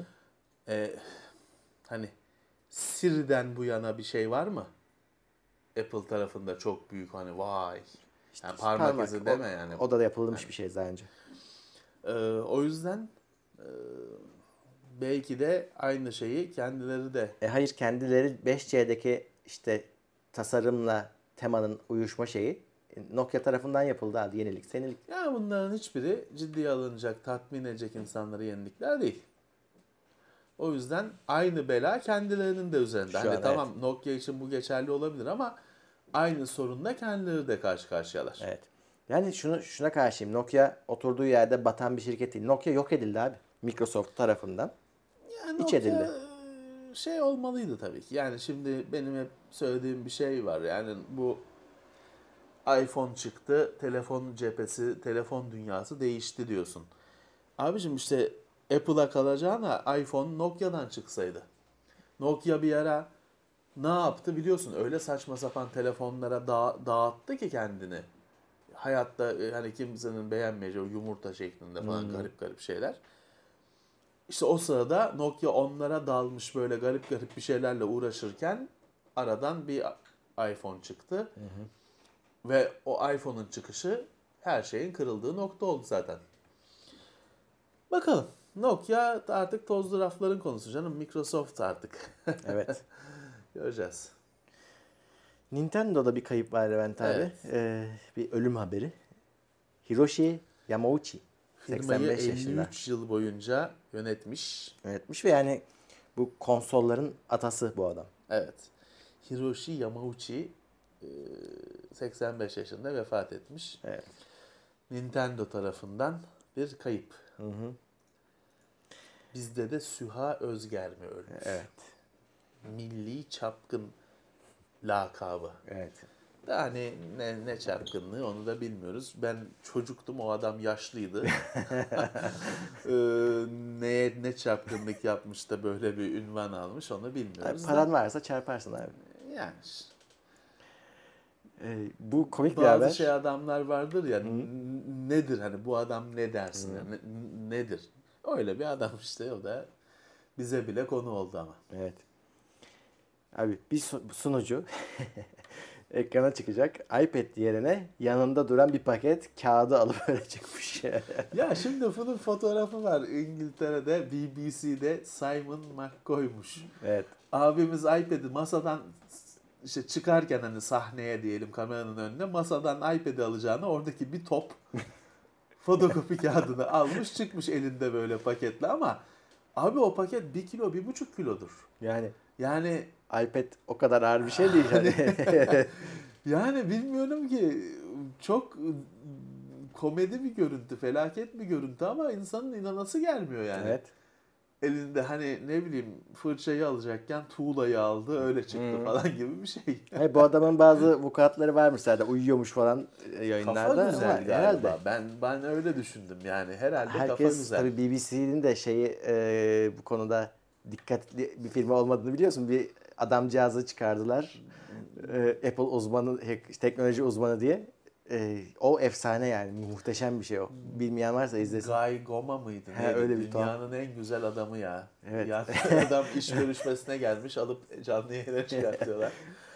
Speaker 3: Hani Siri'den bu yana bir şey var mı? Apple tarafında çok büyük hani vay. Yani parmak izi deme yani.
Speaker 2: O da yapılmış bir şey daha önce.
Speaker 3: O yüzden belki de aynı şeyi kendileri de...
Speaker 2: Hayır, kendileri 5G'deki işte tasarımla temanın uyuşma şeyi Nokia tarafından yapıldı abi, yenilik, senilik.
Speaker 3: Ya bunların hiçbiri ciddiye alınacak, tatmin edecek insanları yenilikler değil. O yüzden aynı bela kendilerinin de üzerinde. Hani tamam Nokia için bu geçerli olabilir ama aynı sorunla kendileri de karşı karşıyalar.
Speaker 2: Evet. Yani şuna karşıyım. Nokia oturduğu yerde batan bir şirket değil. Nokia yok edildi abi. Microsoft tarafından.
Speaker 3: Yani
Speaker 2: İç edildi.
Speaker 3: Şey olmalıydı tabii ki. Yani şimdi benim hep söylediğim bir şey var. Yani bu iPhone çıktı, telefon cephesi, telefon dünyası değişti diyorsun. Abicim işte Apple'a kalacağına iPhone Nokia'dan çıksaydı. Nokia bir ara ne yaptı biliyorsun, öyle saçma sapan telefonlara dağıttı ki kendini. Hayatta hani kimsenin beğenmeyeceği o yumurta şeklinde falan garip garip şeyler. İşte o sırada Nokia onlara dalmış böyle garip garip bir şeylerle uğraşırken aradan bir iPhone çıktı. Ve o iPhone'un çıkışı her şeyin kırıldığı nokta oldu zaten. Bakalım. Nokia artık tozlu rafların konusu canım. Microsoft artık.
Speaker 2: Evet.
Speaker 3: Göreceğiz.
Speaker 2: Nintendo'da bir kayıp var Levent abi. Bir ölüm haberi. Hiroshi Yamauchi.
Speaker 3: Firmayı
Speaker 2: 85 yaşında.
Speaker 3: 53 yıl boyunca yönetmiş.
Speaker 2: Yönetmiş ve yani bu konsolların atası bu adam.
Speaker 3: Evet. Hiroshi Yamauchi 85 yaşında vefat etmiş.
Speaker 2: Evet.
Speaker 3: Nintendo tarafından bir kayıp. Bizde de Süha Özger mi ölmüş?
Speaker 2: Evet.
Speaker 3: Milli çapkın lakabı.
Speaker 2: Evet.
Speaker 3: Da hani ne çapkınlığı onu da bilmiyoruz. Ben çocuktum, o adam yaşlıydı. Ne çapkınlık yapmış da böyle bir ünvan almış onu bilmiyoruz.
Speaker 2: Abi, paran varsa çarparsın abi.
Speaker 3: Yani.
Speaker 2: Bu komik bir haber.
Speaker 3: Bazı şey adamlar vardır ya, nedir hani bu adam ne dersin, yani, nedir? Öyle bir adam işte, o da bize bile konu oldu ama.
Speaker 2: Evet. Abi bir sunucu ekrana çıkacak. iPad yerine yanında duran bir paket kağıdı alıp öyle çıkmış.
Speaker 3: Ya şimdi bunun fotoğrafı var İngiltere'de, BBC'de Simon McCoy'muş.
Speaker 2: Evet.
Speaker 3: Abimiz iPad'i masadan işte çıkarken hani sahneye diyelim kameranın önüne masadan iPad'i alacağını oradaki bir top fotokopi kağıdını almış çıkmış elinde böyle paketle ama abi o paket 1 kilo 1,5 kilodur. Yani
Speaker 2: iPad o kadar ağır bir şey değil.
Speaker 3: yani bilmiyorum ki çok komedi bir görüntü, felaket bir görüntü ama insanın inanası gelmiyor yani.
Speaker 2: Evet.
Speaker 3: Elinde hani ne bileyim fırçayı alacakken tuğlayı aldı öyle çıktı falan gibi bir şey.
Speaker 2: Hayır, bu adamın bazı vukuatları varmış zaten, uyuyormuş falan yayınlarda.
Speaker 3: Kafa güzel
Speaker 2: Ama
Speaker 3: galiba.
Speaker 2: herhalde.
Speaker 3: Ben öyle düşündüm yani herhalde kafa
Speaker 2: Herkes
Speaker 3: güzel.
Speaker 2: tabii BBC'nin de bu konuda dikkatli bir firma olmadığını biliyorsun. Bir adamcağızı çıkardılar. Apple uzmanı, teknoloji uzmanı diye. O efsane yani. Muhteşem bir şey o. Bilmeyen varsa izlesin.
Speaker 3: Guy Goma mıydı?
Speaker 2: He, öyle bir
Speaker 3: Dünyanın en güzel adamı ya.
Speaker 2: Evet.
Speaker 3: Yani adam iş görüşmesine gelmiş alıp canlı yayına çıkartıyorlar.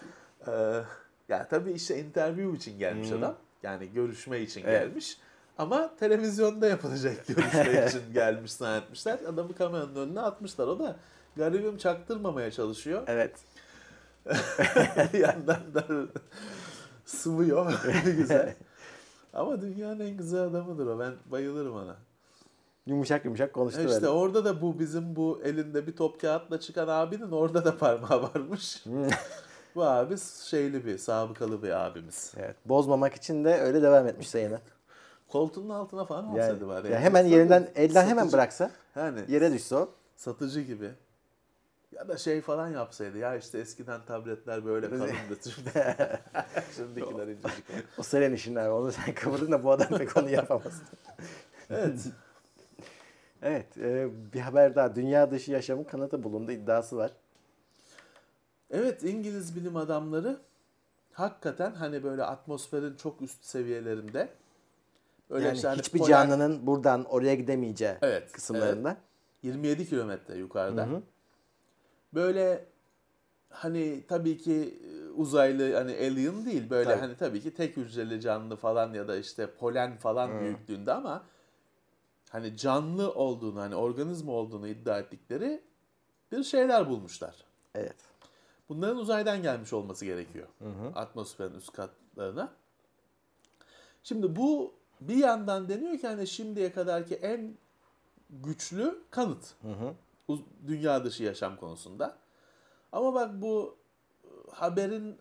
Speaker 3: Ya tabii işte interview için gelmiş adam. Yani görüşme için gelmiş. Ama televizyonda yapılacak görüşme için gelmiş zannetmişler. Adamı kameranın önüne atmışlar. O da garibim çaktırmamaya çalışıyor.
Speaker 2: Evet.
Speaker 3: Bir yandan da sıvıyor. Güzel. Ama dünyanın en güzel adamıdır o. Ben bayılırım ona.
Speaker 2: Yumuşak yumuşak konuştu
Speaker 3: İşte
Speaker 2: böyle.
Speaker 3: orada da bu bizim bu elinde bir top kağıtla çıkan abinin orada da parmağı varmış. Bu abi sabıkalı bir abimiz.
Speaker 2: Evet. Bozmamak için de öyle devam etmiş sayına.
Speaker 3: Koltuğunun altına falan
Speaker 2: Yani,
Speaker 3: alsaydı bari.
Speaker 2: ya hemen yerinden, elden
Speaker 3: Satıcı.
Speaker 2: hemen bıraksa,
Speaker 3: Yani
Speaker 2: yere düşse o.
Speaker 3: satıcı gibi. Ya da falan yapsaydı. Ya işte eskiden tabletler böyle kalındı. Şimdikiler incecik.
Speaker 2: O senin işin abi. Onu sen kıvırdın da bu adam pek onu yapamaz.
Speaker 3: Evet.
Speaker 2: Evet. Bir haber daha. Dünya dışı yaşamın kanıtı bulundu iddiası var.
Speaker 3: Evet, İngiliz bilim adamları hakikaten hani böyle atmosferin çok üst seviyelerinde böyle
Speaker 2: Yani
Speaker 3: işte hani
Speaker 2: hiçbir canlının buradan oraya gidemeyeceği kısımlarında.
Speaker 3: Evet. 27 kilometre yukarıda. Böyle hani tabii ki uzaylı hani alien değil böyle
Speaker 2: Tabii.
Speaker 3: hani tabii ki tek hücreli canlı falan ya da işte polen falan büyüklüğünde ama hani canlı olduğunu hani organizma olduğunu iddia ettikleri bir şeyler bulmuşlar.
Speaker 2: Evet.
Speaker 3: Bunların uzaydan gelmiş olması gerekiyor. Atmosferin üst katlarına. Şimdi bu bir yandan deniyor ki hani şimdiye kadarki en güçlü kanıt. Dünya dışı yaşam konusunda. Ama bak bu haberin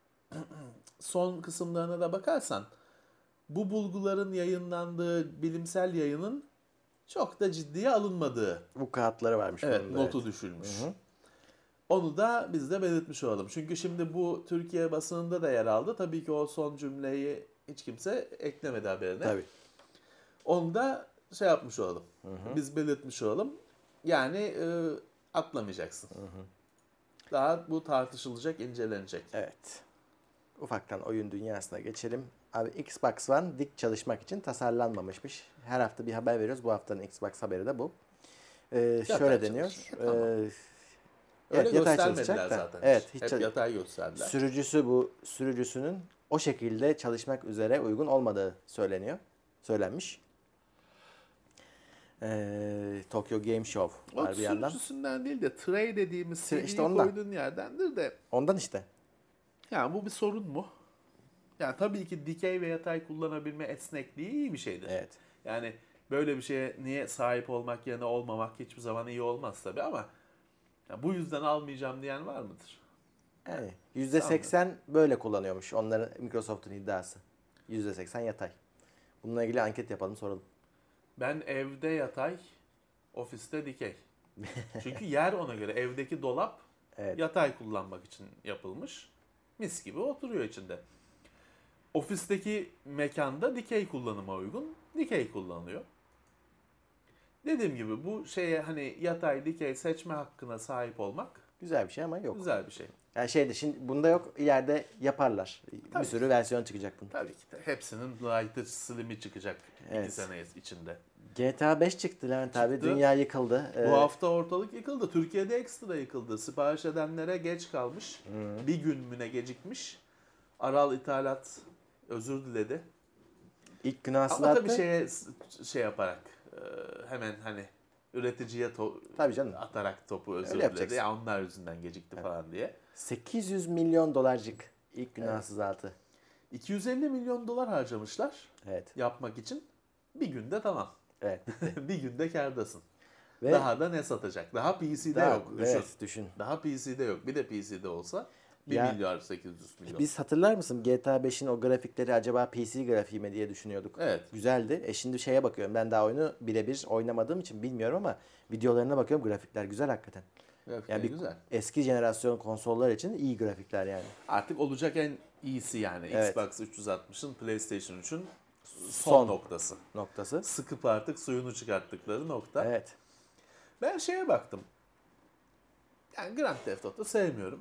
Speaker 3: son kısımlarına da bakarsan bu bulguların yayınlandığı bilimsel yayının çok da ciddiye alınmadığı
Speaker 2: Vukuatları varmış bunun da,
Speaker 3: notu düşülmüş. Onu da biz de belirtmiş olalım. Çünkü şimdi bu Türkiye basınında da yer aldı. Tabii ki o son cümleyi hiç kimse eklemedi haberine.
Speaker 2: Tabii.
Speaker 3: Onu da yapmış olalım. Biz belirtmiş olalım. Yani atlamayacaksın. Daha bu tartışılacak, incelenecek.
Speaker 2: Evet. Ufaktan oyun dünyasına geçelim. Abi Xbox One dik çalışmak için tasarlanmamışmış. Her hafta bir haber veriyoruz. Bu haftanın Xbox haberi de bu. Şöyle deniyor.
Speaker 3: Tamam.
Speaker 2: Evet,
Speaker 3: Öyle
Speaker 2: yatay
Speaker 3: göstermediler
Speaker 2: çalışacak da.
Speaker 3: zaten.
Speaker 2: Evet,
Speaker 3: Hep yatay gösterdiler.
Speaker 2: Sürücüsünün o şekilde çalışmak üzere uygun olmadığı söylenmiş. Tokyo Game Show var bir yandan.
Speaker 3: Sürücüsünden değil de tray dediğimiz CD'yi
Speaker 2: işte ondan.
Speaker 3: koyduğun yerdendir de.
Speaker 2: Ondan işte.
Speaker 3: Yani bu bir sorun mu? Yani tabii ki dikey ve yatay kullanabilme esnekliği iyi bir şeydir.
Speaker 2: Evet.
Speaker 3: Yani böyle bir şeye niye sahip olmak yerine olmamak hiçbir zaman iyi olmaz tabii ama ya bu yüzden almayacağım diyen var mıdır?
Speaker 2: Yani %80 böyle kullanıyormuş onların, Microsoft'un iddiası. %80 yatay. Bununla ilgili anket yapalım, soralım.
Speaker 3: Ben evde yatay, ofiste dikey. Çünkü yer ona göre. Evdeki dolap yatay kullanmak için yapılmış. Mis gibi oturuyor içinde. Ofisteki mekanda dikey kullanıma uygun. Dikey kullanılıyor. Dediğim gibi bu hani yatay dikey seçme hakkına sahip olmak
Speaker 2: Güzel bir şey ama yok.
Speaker 3: güzel bir şey.
Speaker 2: Yani şimdi bunda yok, ileride yaparlar.
Speaker 3: Tabii
Speaker 2: bir sürü versiyon çıkacak bunun.
Speaker 3: Tabii ki de. Hepsinin Light'ı, Slim'i çıkacak 2 sene içinde.
Speaker 2: GTA 5 çıktı Levent abi. Dünya yıkıldı.
Speaker 3: Bu hafta ortalık yıkıldı. Türkiye'de ekstra yıkıldı. Sipariş edenlere geç kalmış. Bir gün müne gecikmiş. Aral İthalat özür diledi.
Speaker 2: İlk günü
Speaker 3: Ama tabii yaparak hemen hani üreticiye
Speaker 2: Tabii canım.
Speaker 3: atarak topu özür
Speaker 2: Öyle
Speaker 3: diledi.
Speaker 2: yapacaksın.
Speaker 3: Ya onlar yüzünden gecikti falan diye.
Speaker 2: 800 milyon dolarcık ilk günahsızaltı.
Speaker 3: 250 milyon dolar harcamışlar
Speaker 2: Evet.
Speaker 3: yapmak için. Bir günde tamam.
Speaker 2: Evet.
Speaker 3: Bir günde kârdasın.
Speaker 2: Ve
Speaker 3: Daha da ne satacak? Daha PC'de
Speaker 2: daha,
Speaker 3: yok. Düşün.
Speaker 2: evet, düşün.
Speaker 3: Daha PC'de yok. Bir de PC'de olsa 1
Speaker 2: Ya,
Speaker 3: milyar 800 milyon.
Speaker 2: Biz hatırlar mısın GTA 5'in o grafikleri acaba PC grafiği mi diye düşünüyorduk.
Speaker 3: Evet.
Speaker 2: Güzeldi. Şimdi şeye bakıyorum. Ben daha oyunu birebir oynamadığım için bilmiyorum ama videolarına bakıyorum. Grafikler güzel hakikaten.
Speaker 3: Grafikleri
Speaker 2: Yani bir
Speaker 3: güzel.
Speaker 2: eski jenerasyon konsollar için iyi grafikler yani.
Speaker 3: Artık olacak en iyisi yani.
Speaker 2: Evet.
Speaker 3: Xbox 360'ın, PlayStation 3'ün son
Speaker 2: Son
Speaker 3: noktası.
Speaker 2: noktası.
Speaker 3: Sıkıp artık suyunu çıkarttıkları nokta.
Speaker 2: Evet.
Speaker 3: Ben şeye baktım. Yani Grand Theft Auto sevmiyorum.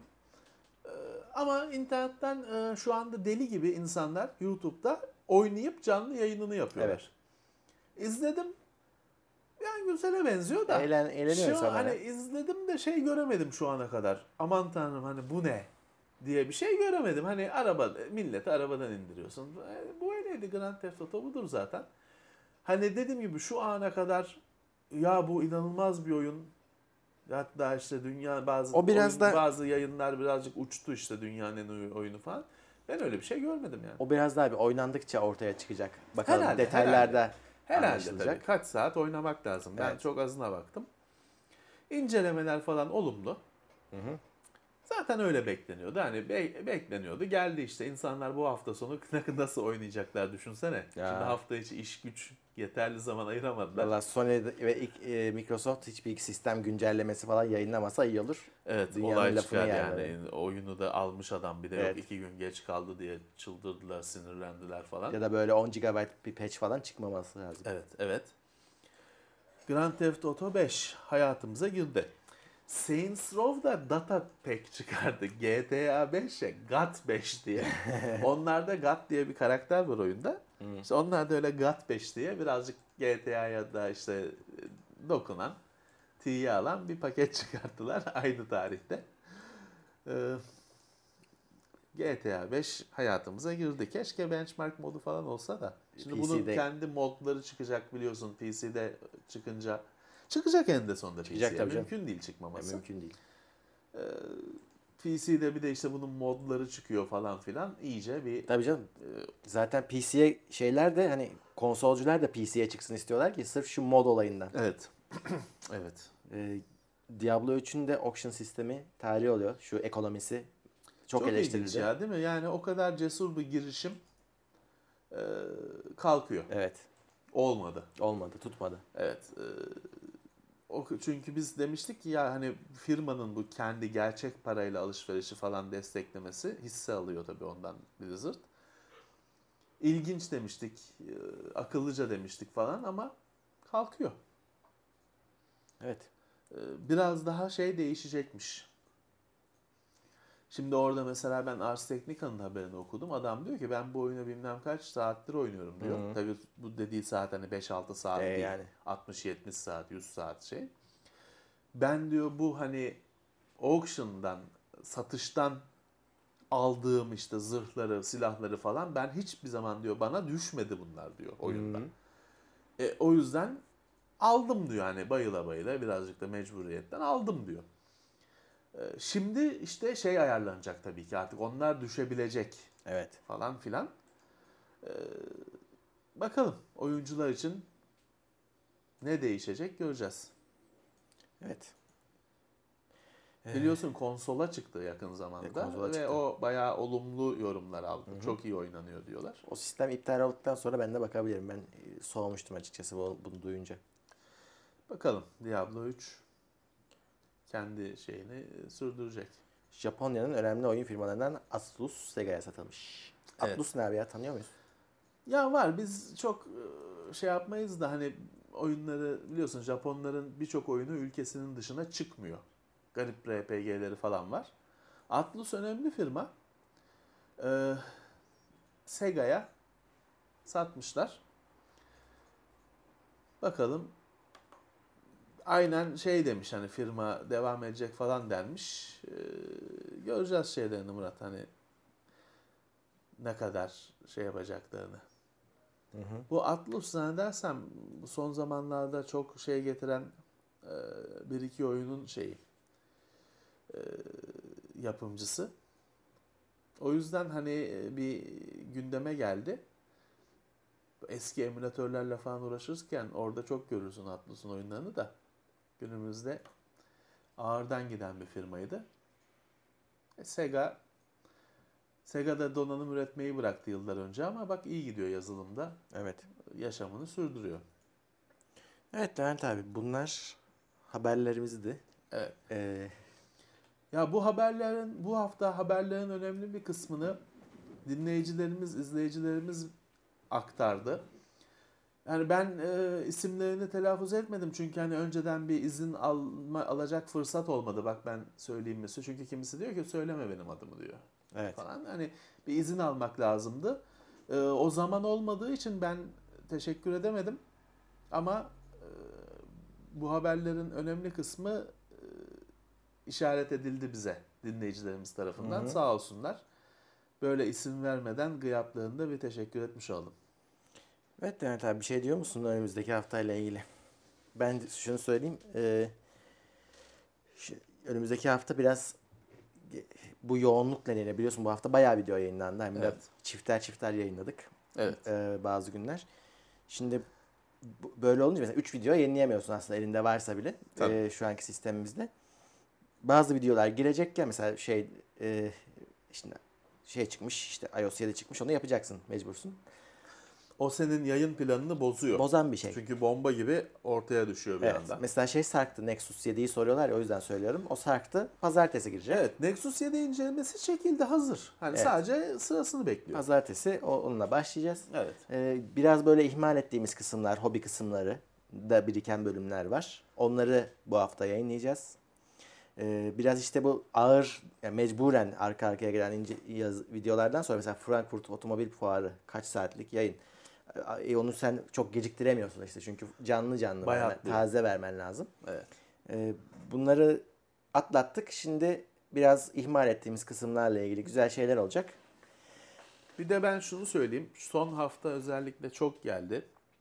Speaker 3: Ama internetten şu anda deli gibi insanlar YouTube'da oynayıp canlı yayınını yapıyorlar. İzledim. Yani güzele benziyor da.
Speaker 2: Eğleniyor
Speaker 3: Şu an
Speaker 2: insanlar.
Speaker 3: hani izledim de şey göremedim şu ana kadar. Aman tanrım hani bu ne diye bir şey göremedim. Hani milleti arabadan indiriyorsun. Bu öyleydi, Grand Theft Auto budur zaten. Hani dediğim gibi şu ana kadar ya bu inanılmaz bir oyun. Hatta işte dünya
Speaker 2: O biraz da-
Speaker 3: bazı yayınlar birazcık uçtu işte dünyanın en iyi oyunu falan. Ben öyle bir şey görmedim yani.
Speaker 2: O biraz daha bir oynandıkça ortaya çıkacak. Bakalım
Speaker 3: Herhalde,
Speaker 2: detaylarda
Speaker 3: Herhalde
Speaker 2: anlaşılacak.
Speaker 3: tabii. Kaç saat oynamak lazım. Ben
Speaker 2: Evet.
Speaker 3: çok azına baktım. İncelemeler falan olumlu.
Speaker 2: Hı hı.
Speaker 3: Zaten öyle bekleniyordu. Hani bekleniyordu. Geldi işte, insanlar bu hafta sonu nasıl oynayacaklar düşünsene.
Speaker 2: Ya.
Speaker 3: Şimdi hafta içi iş güç yeterli zaman ayıramadılar.
Speaker 2: Valla Sony ve Microsoft hiçbir sistem güncellemesi falan yayınlamasa iyi olur.
Speaker 3: Evet,
Speaker 2: Dünyanın
Speaker 3: olay
Speaker 2: lafını
Speaker 3: çıkar
Speaker 2: yer
Speaker 3: yani. Oyunu da almış adam, bir de
Speaker 2: Evet.
Speaker 3: yok 2 gün geç kaldı diye çıldırdılar, sinirlendiler falan.
Speaker 2: Ya da böyle 10 GB bir patch falan çıkmaması lazım.
Speaker 3: Evet. Grand Theft Auto 5 hayatımıza girdi. Saints Row da data pack çıkardı. GTA 5'e GAT 5 diye. Onlarda GAT diye bir karakter var oyunda. İşte onlar da öyle GAT 5 diye birazcık GTA'ya da işte dokunan, tiye alan bir paket çıkarttılar aynı tarihte. GTA 5 hayatımıza girdi. Keşke benchmark modu falan olsa da. Şimdi bunun
Speaker 2: PC'de
Speaker 3: kendi modları çıkacak biliyorsun. PC'de çıkınca çıkacak eninde sonunda
Speaker 2: Çıkacak
Speaker 3: PC'ye.
Speaker 2: tabii canım.
Speaker 3: Mümkün değil çıkmaması.
Speaker 2: Mümkün değil.
Speaker 3: PC'de bir de işte bunun modları çıkıyor falan filan. İyice bir
Speaker 2: Tabii canım. Zaten PC'ye şeyler de hani konsolcular da PC'ye çıksın istiyorlar ki sırf şu mod olayından.
Speaker 3: evet. Evet.
Speaker 2: Diablo 3'ün de auction sistemi tarihi oluyor. Şu ekonomisi çok
Speaker 3: ilginç
Speaker 2: eleştirildi.
Speaker 3: ya, değil mi? Yani o kadar cesur bir girişim kalkıyor.
Speaker 2: Evet.
Speaker 3: Olmadı.
Speaker 2: Olmadı, tutmadı.
Speaker 3: Evet. Çünkü biz demiştik ki ya hani firmanın bu kendi gerçek parayla alışverişi falan desteklemesi, hisse alıyor tabii ondan Blizzard. İlginç demiştik, akıllıca demiştik falan ama kalkıyor.
Speaker 2: Evet.
Speaker 3: Biraz daha şey değişecekmiş. Şimdi orada mesela ben Ars Technica'nın haberini okudum. Adam diyor ki ben bu oyunu bilmem kaç saattir oynuyorum diyor.
Speaker 2: Hı hı.
Speaker 3: Tabii bu dediği saat hani 5-6 saat değil.
Speaker 2: Yani.
Speaker 3: 60-70 saat, 100 saat şey. Ben diyor bu hani auction'dan, satıştan aldığım işte zırhları, silahları falan ben hiçbir zaman diyor bana düşmedi bunlar diyor oyunda. O yüzden aldım diyor, hani bayıla bayıla, birazcık da mecburiyetten aldım diyor. Şimdi işte şey ayarlanacak tabii ki, artık onlar düşebilecek
Speaker 2: Evet.
Speaker 3: falan filan. Bakalım oyuncular için ne değişecek göreceğiz.
Speaker 2: Evet.
Speaker 3: Biliyorsun konsola çıktı yakın zamanda
Speaker 2: konsola
Speaker 3: ve
Speaker 2: çıktı.
Speaker 3: o bayağı olumlu yorumlar aldı. Çok iyi oynanıyor diyorlar.
Speaker 2: O sistem iptal olduktan sonra ben de bakabilirim. Ben soğumuştum açıkçası bunu duyunca.
Speaker 3: Bakalım Diablo 3 kendi şeyini sürdürecek.
Speaker 2: Japonya'nın önemli oyun firmalarından Atlus Sega'ya satılmış.
Speaker 3: Evet.
Speaker 2: Atlus ne abi ya, tanıyor muyuz?
Speaker 3: Ya var, biz çok şey yapmayız da hani oyunları biliyorsun, Japonların birçok oyunu ülkesinin dışına çıkmıyor. Garip RPG'leri falan var. Atlus önemli firma. Sega'ya satmışlar. Bakalım, aynen şey demiş, hani firma devam edecek falan denmiş. Göreceğiz şeylerini Murat, hani ne kadar şey yapacaklarını. Bu Atlus zannedersem son zamanlarda çok şey getiren, bir iki oyunun yapımcısı. O yüzden hani bir gündeme geldi. Eski emülatörlerle falan uğraşırken orada çok görürsün Atlus'un oyunlarını da. Günümüzde ağırdan giden bir firmaydı. Sega'da donanım üretmeyi bıraktı yıllar önce ama bak iyi gidiyor yazılımda.
Speaker 2: Evet.
Speaker 3: Yaşamını sürdürüyor.
Speaker 2: Evet Levent abi, bunlar haberlerimizdi.
Speaker 3: Evet.
Speaker 2: Ee,
Speaker 3: Ya bu hafta haberlerin önemli bir kısmını dinleyicilerimiz, izleyicilerimiz aktardı. Yani ben isimlerini telaffuz etmedim çünkü hani önceden bir izin alacak fırsat olmadı. Bak ben söyleyeyim mesela. Çünkü kimisi diyor ki söyleme benim adımı diyor.
Speaker 2: evet.
Speaker 3: Falan. Hani bir izin almak lazımdı. O zaman olmadığı için ben teşekkür edemedim. Ama bu haberlerin önemli kısmı işaret edildi bize dinleyicilerimiz tarafından.
Speaker 2: Hı hı.
Speaker 3: Sağ olsunlar. Böyle isim vermeden gıyaplarında bir teşekkür etmiş oldum.
Speaker 2: Evet Levent abi, bir şey diyor musun önümüzdeki haftayla ilgili? Ben şunu söyleyeyim. Önümüzdeki hafta biraz bu yoğunluk nedeniyle, biliyorsun bu hafta bayağı video yayınlandı. Hem de
Speaker 3: Evet.
Speaker 2: çifter yayınladık.
Speaker 3: Evet.
Speaker 2: Bazı günler. Şimdi böyle olunca mesela 3 video yayınlayamıyorsun aslında elinde varsa bile. Şu anki sistemimizde. Bazı videolar girecekken mesela işte çıkmış, işte iOS 7 çıkmış, onu yapacaksın, mecbursun.
Speaker 3: O senin yayın planını bozuyor.
Speaker 2: Bozan bir şey.
Speaker 3: Çünkü bomba gibi ortaya düşüyor bir
Speaker 2: Evet.
Speaker 3: anda.
Speaker 2: Mesela sarktı, Nexus 7'yi soruyorlar ya, o yüzden söylüyorum. O sarktı. Pazartesi girecek.
Speaker 3: Evet. Nexus 7 incelemesi çekildi, hazır. Hani
Speaker 2: Evet.
Speaker 3: sadece sırasını bekliyor.
Speaker 2: Pazartesi onunla başlayacağız.
Speaker 3: Evet.
Speaker 2: Biraz böyle ihmal ettiğimiz kısımlar, hobi kısımları da biriken bölümler var. Onları bu hafta yayınlayacağız. Biraz işte bu ağır, yani mecburen arka arkaya gelen videolardan sonra mesela Frankfurt Otomobil Fuarı kaç saatlik yayın. Onu sen çok geciktiremiyorsun işte, çünkü canlı taze vermen lazım.
Speaker 3: Evet.
Speaker 2: Bunları atlattık. Şimdi biraz ihmal ettiğimiz kısımlarla ilgili güzel şeyler olacak.
Speaker 3: Bir de ben şunu söyleyeyim. Son hafta özellikle çok geldi.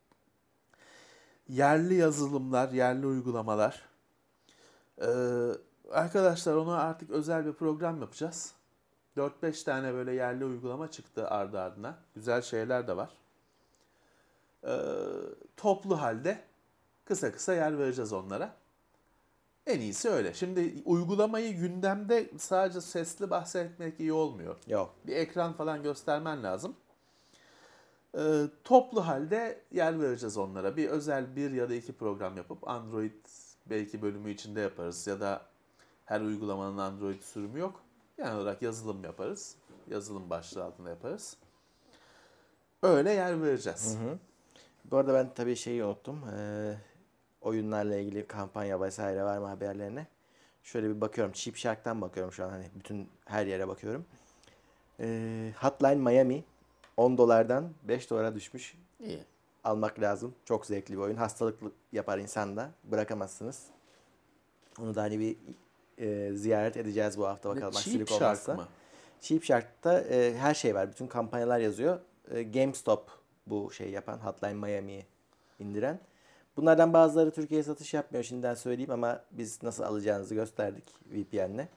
Speaker 3: Yerli yazılımlar, yerli uygulamalar. Arkadaşlar ona artık özel bir program yapacağız. 4-5 tane böyle yerli uygulama çıktı ardı ardına. Güzel şeyler de var. Toplu halde kısa kısa yer vereceğiz onlara. En iyisi öyle. Şimdi uygulamayı gündemde sadece sesli bahsetmek iyi olmuyor.
Speaker 2: Yok.
Speaker 3: Bir ekran falan göstermen lazım. Toplu halde yer vereceğiz onlara. Bir özel bir ya da iki program yapıp Android belki bölümü içinde yaparız ya da her uygulamanın Android sürümü yok. Genel olarak yazılım yaparız. Yazılım başlığı altında yaparız. Öyle yer vereceğiz.
Speaker 2: Hı hı. Bu arada ben tabii şeyi unuttum. Oyunlarla ilgili kampanya vesaire var mı haberlerine? Şöyle bir bakıyorum. Cheap Shark'tan bakıyorum şu an. Hani bütün her yere bakıyorum. Hotline Miami $10'dan $5 düşmüş.
Speaker 3: İyi.
Speaker 2: Almak lazım. Çok zevkli bir oyun. Hastalıklı yapar insanda. Bırakamazsınız. Onu da hani bir ziyaret edeceğiz bu hafta, bakalım.
Speaker 3: Cheap Shark mı?
Speaker 2: Cheap Shark'ta her şey var. Bütün kampanyalar yazıyor. GameStop bu yapan, Hotline Miami'yi indiren. Bunlardan bazıları Türkiye'ye satış yapmıyor, şimdiden söyleyeyim, ama biz nasıl alacağınızı gösterdik VPN'le.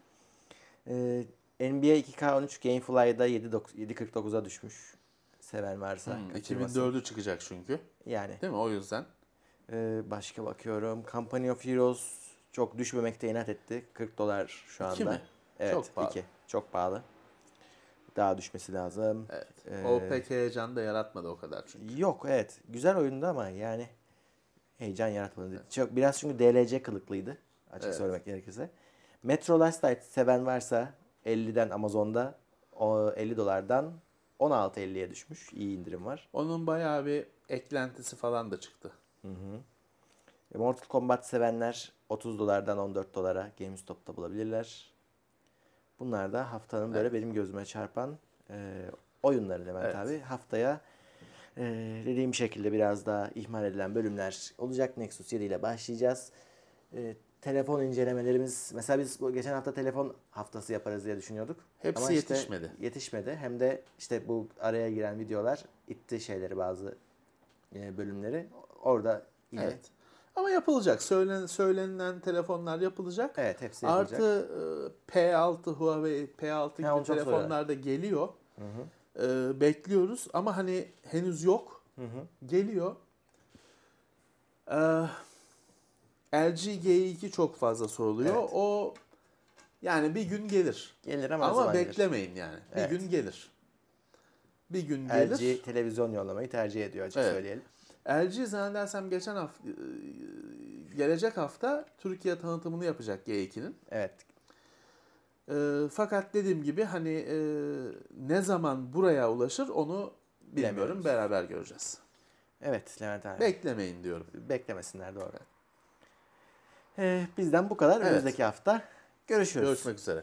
Speaker 2: NBA 2K13 Gamefly'da 7.49'a düşmüş. Seven varsa kaçırmasın.
Speaker 3: 2004'ü çıkacak çünkü.
Speaker 2: Yani.
Speaker 3: Değil mi? O yüzden.
Speaker 2: Başka bakıyorum. Company of Heroes çok düşmemekte inat etti. $40 şu anda.
Speaker 3: 2 mi?
Speaker 2: Evet,
Speaker 3: Çok pahalı.
Speaker 2: 2. Çok pahalı. Daha düşmesi lazım.
Speaker 3: Evet. O pek heyecan da yaratmadı o kadar çünkü.
Speaker 2: Yok, evet. Güzel oyundu ama yani heyecan yaratmadı. Evet. Çok, biraz çünkü DLC kılıklıydı. Açık söylemek gerekirse. Metro Last Light seven varsa 50'den Amazon'da, $50'dan 16.50'ye düşmüş. İyi indirim var.
Speaker 3: Onun bayağı bir eklentisi falan da çıktı.
Speaker 2: Hı hı. Mortal Kombat sevenler $30'dan $14'a GameStop'ta bulabilirler. Bunlar da haftanın böyle benim gözüme çarpan oyunları Levent abi. Haftaya dediğim şekilde biraz daha ihmal edilen bölümler olacak. Nexus 7 ile başlayacağız. Telefon incelemelerimiz, mesela biz bu geçen hafta telefon haftası yaparız diye düşünüyorduk.
Speaker 3: Hepsi
Speaker 2: ama
Speaker 3: yetişmedi.
Speaker 2: Yetişmedi. Hem de işte bu araya giren videolar itti bazı bölümleri. Orada yine
Speaker 3: Ama yapılacak. Söylenilen telefonlar yapılacak.
Speaker 2: Evet, hepsi yapılacak.
Speaker 3: Artı P6 Huawei P6 gibi
Speaker 2: onu çok
Speaker 3: telefonlar da geliyor. Bekliyoruz ama hani henüz yok. Geliyor. LG G2 çok fazla soruluyor.
Speaker 2: Evet.
Speaker 3: O yani bir gün gelir.
Speaker 2: Gelir ama,
Speaker 3: Ama beklemeyin yani.
Speaker 2: Evet.
Speaker 3: Bir gün gelir. Bir gün gelir.
Speaker 2: LG televizyon yollamayı tercih ediyor, açık söyleyelim.
Speaker 3: LG zannedersem gelecek hafta Türkiye tanıtımını yapacak G2'nin.
Speaker 2: Evet.
Speaker 3: Fakat dediğim gibi hani ne zaman buraya ulaşır onu bilmiyorum.
Speaker 2: Bilemiyoruz.
Speaker 3: Beraber göreceğiz.
Speaker 2: Evet Levent abi.
Speaker 3: Beklemeyin diyorum.
Speaker 2: Beklemesinler, doğru. Bizden bu kadar.
Speaker 3: Evet.
Speaker 2: Önümüzdeki hafta görüşürüz.
Speaker 3: Görüşmek üzere.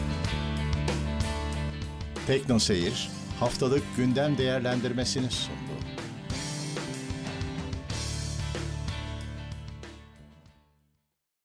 Speaker 1: Tekno Seyir haftalık gündem değerlendirmesini sundu.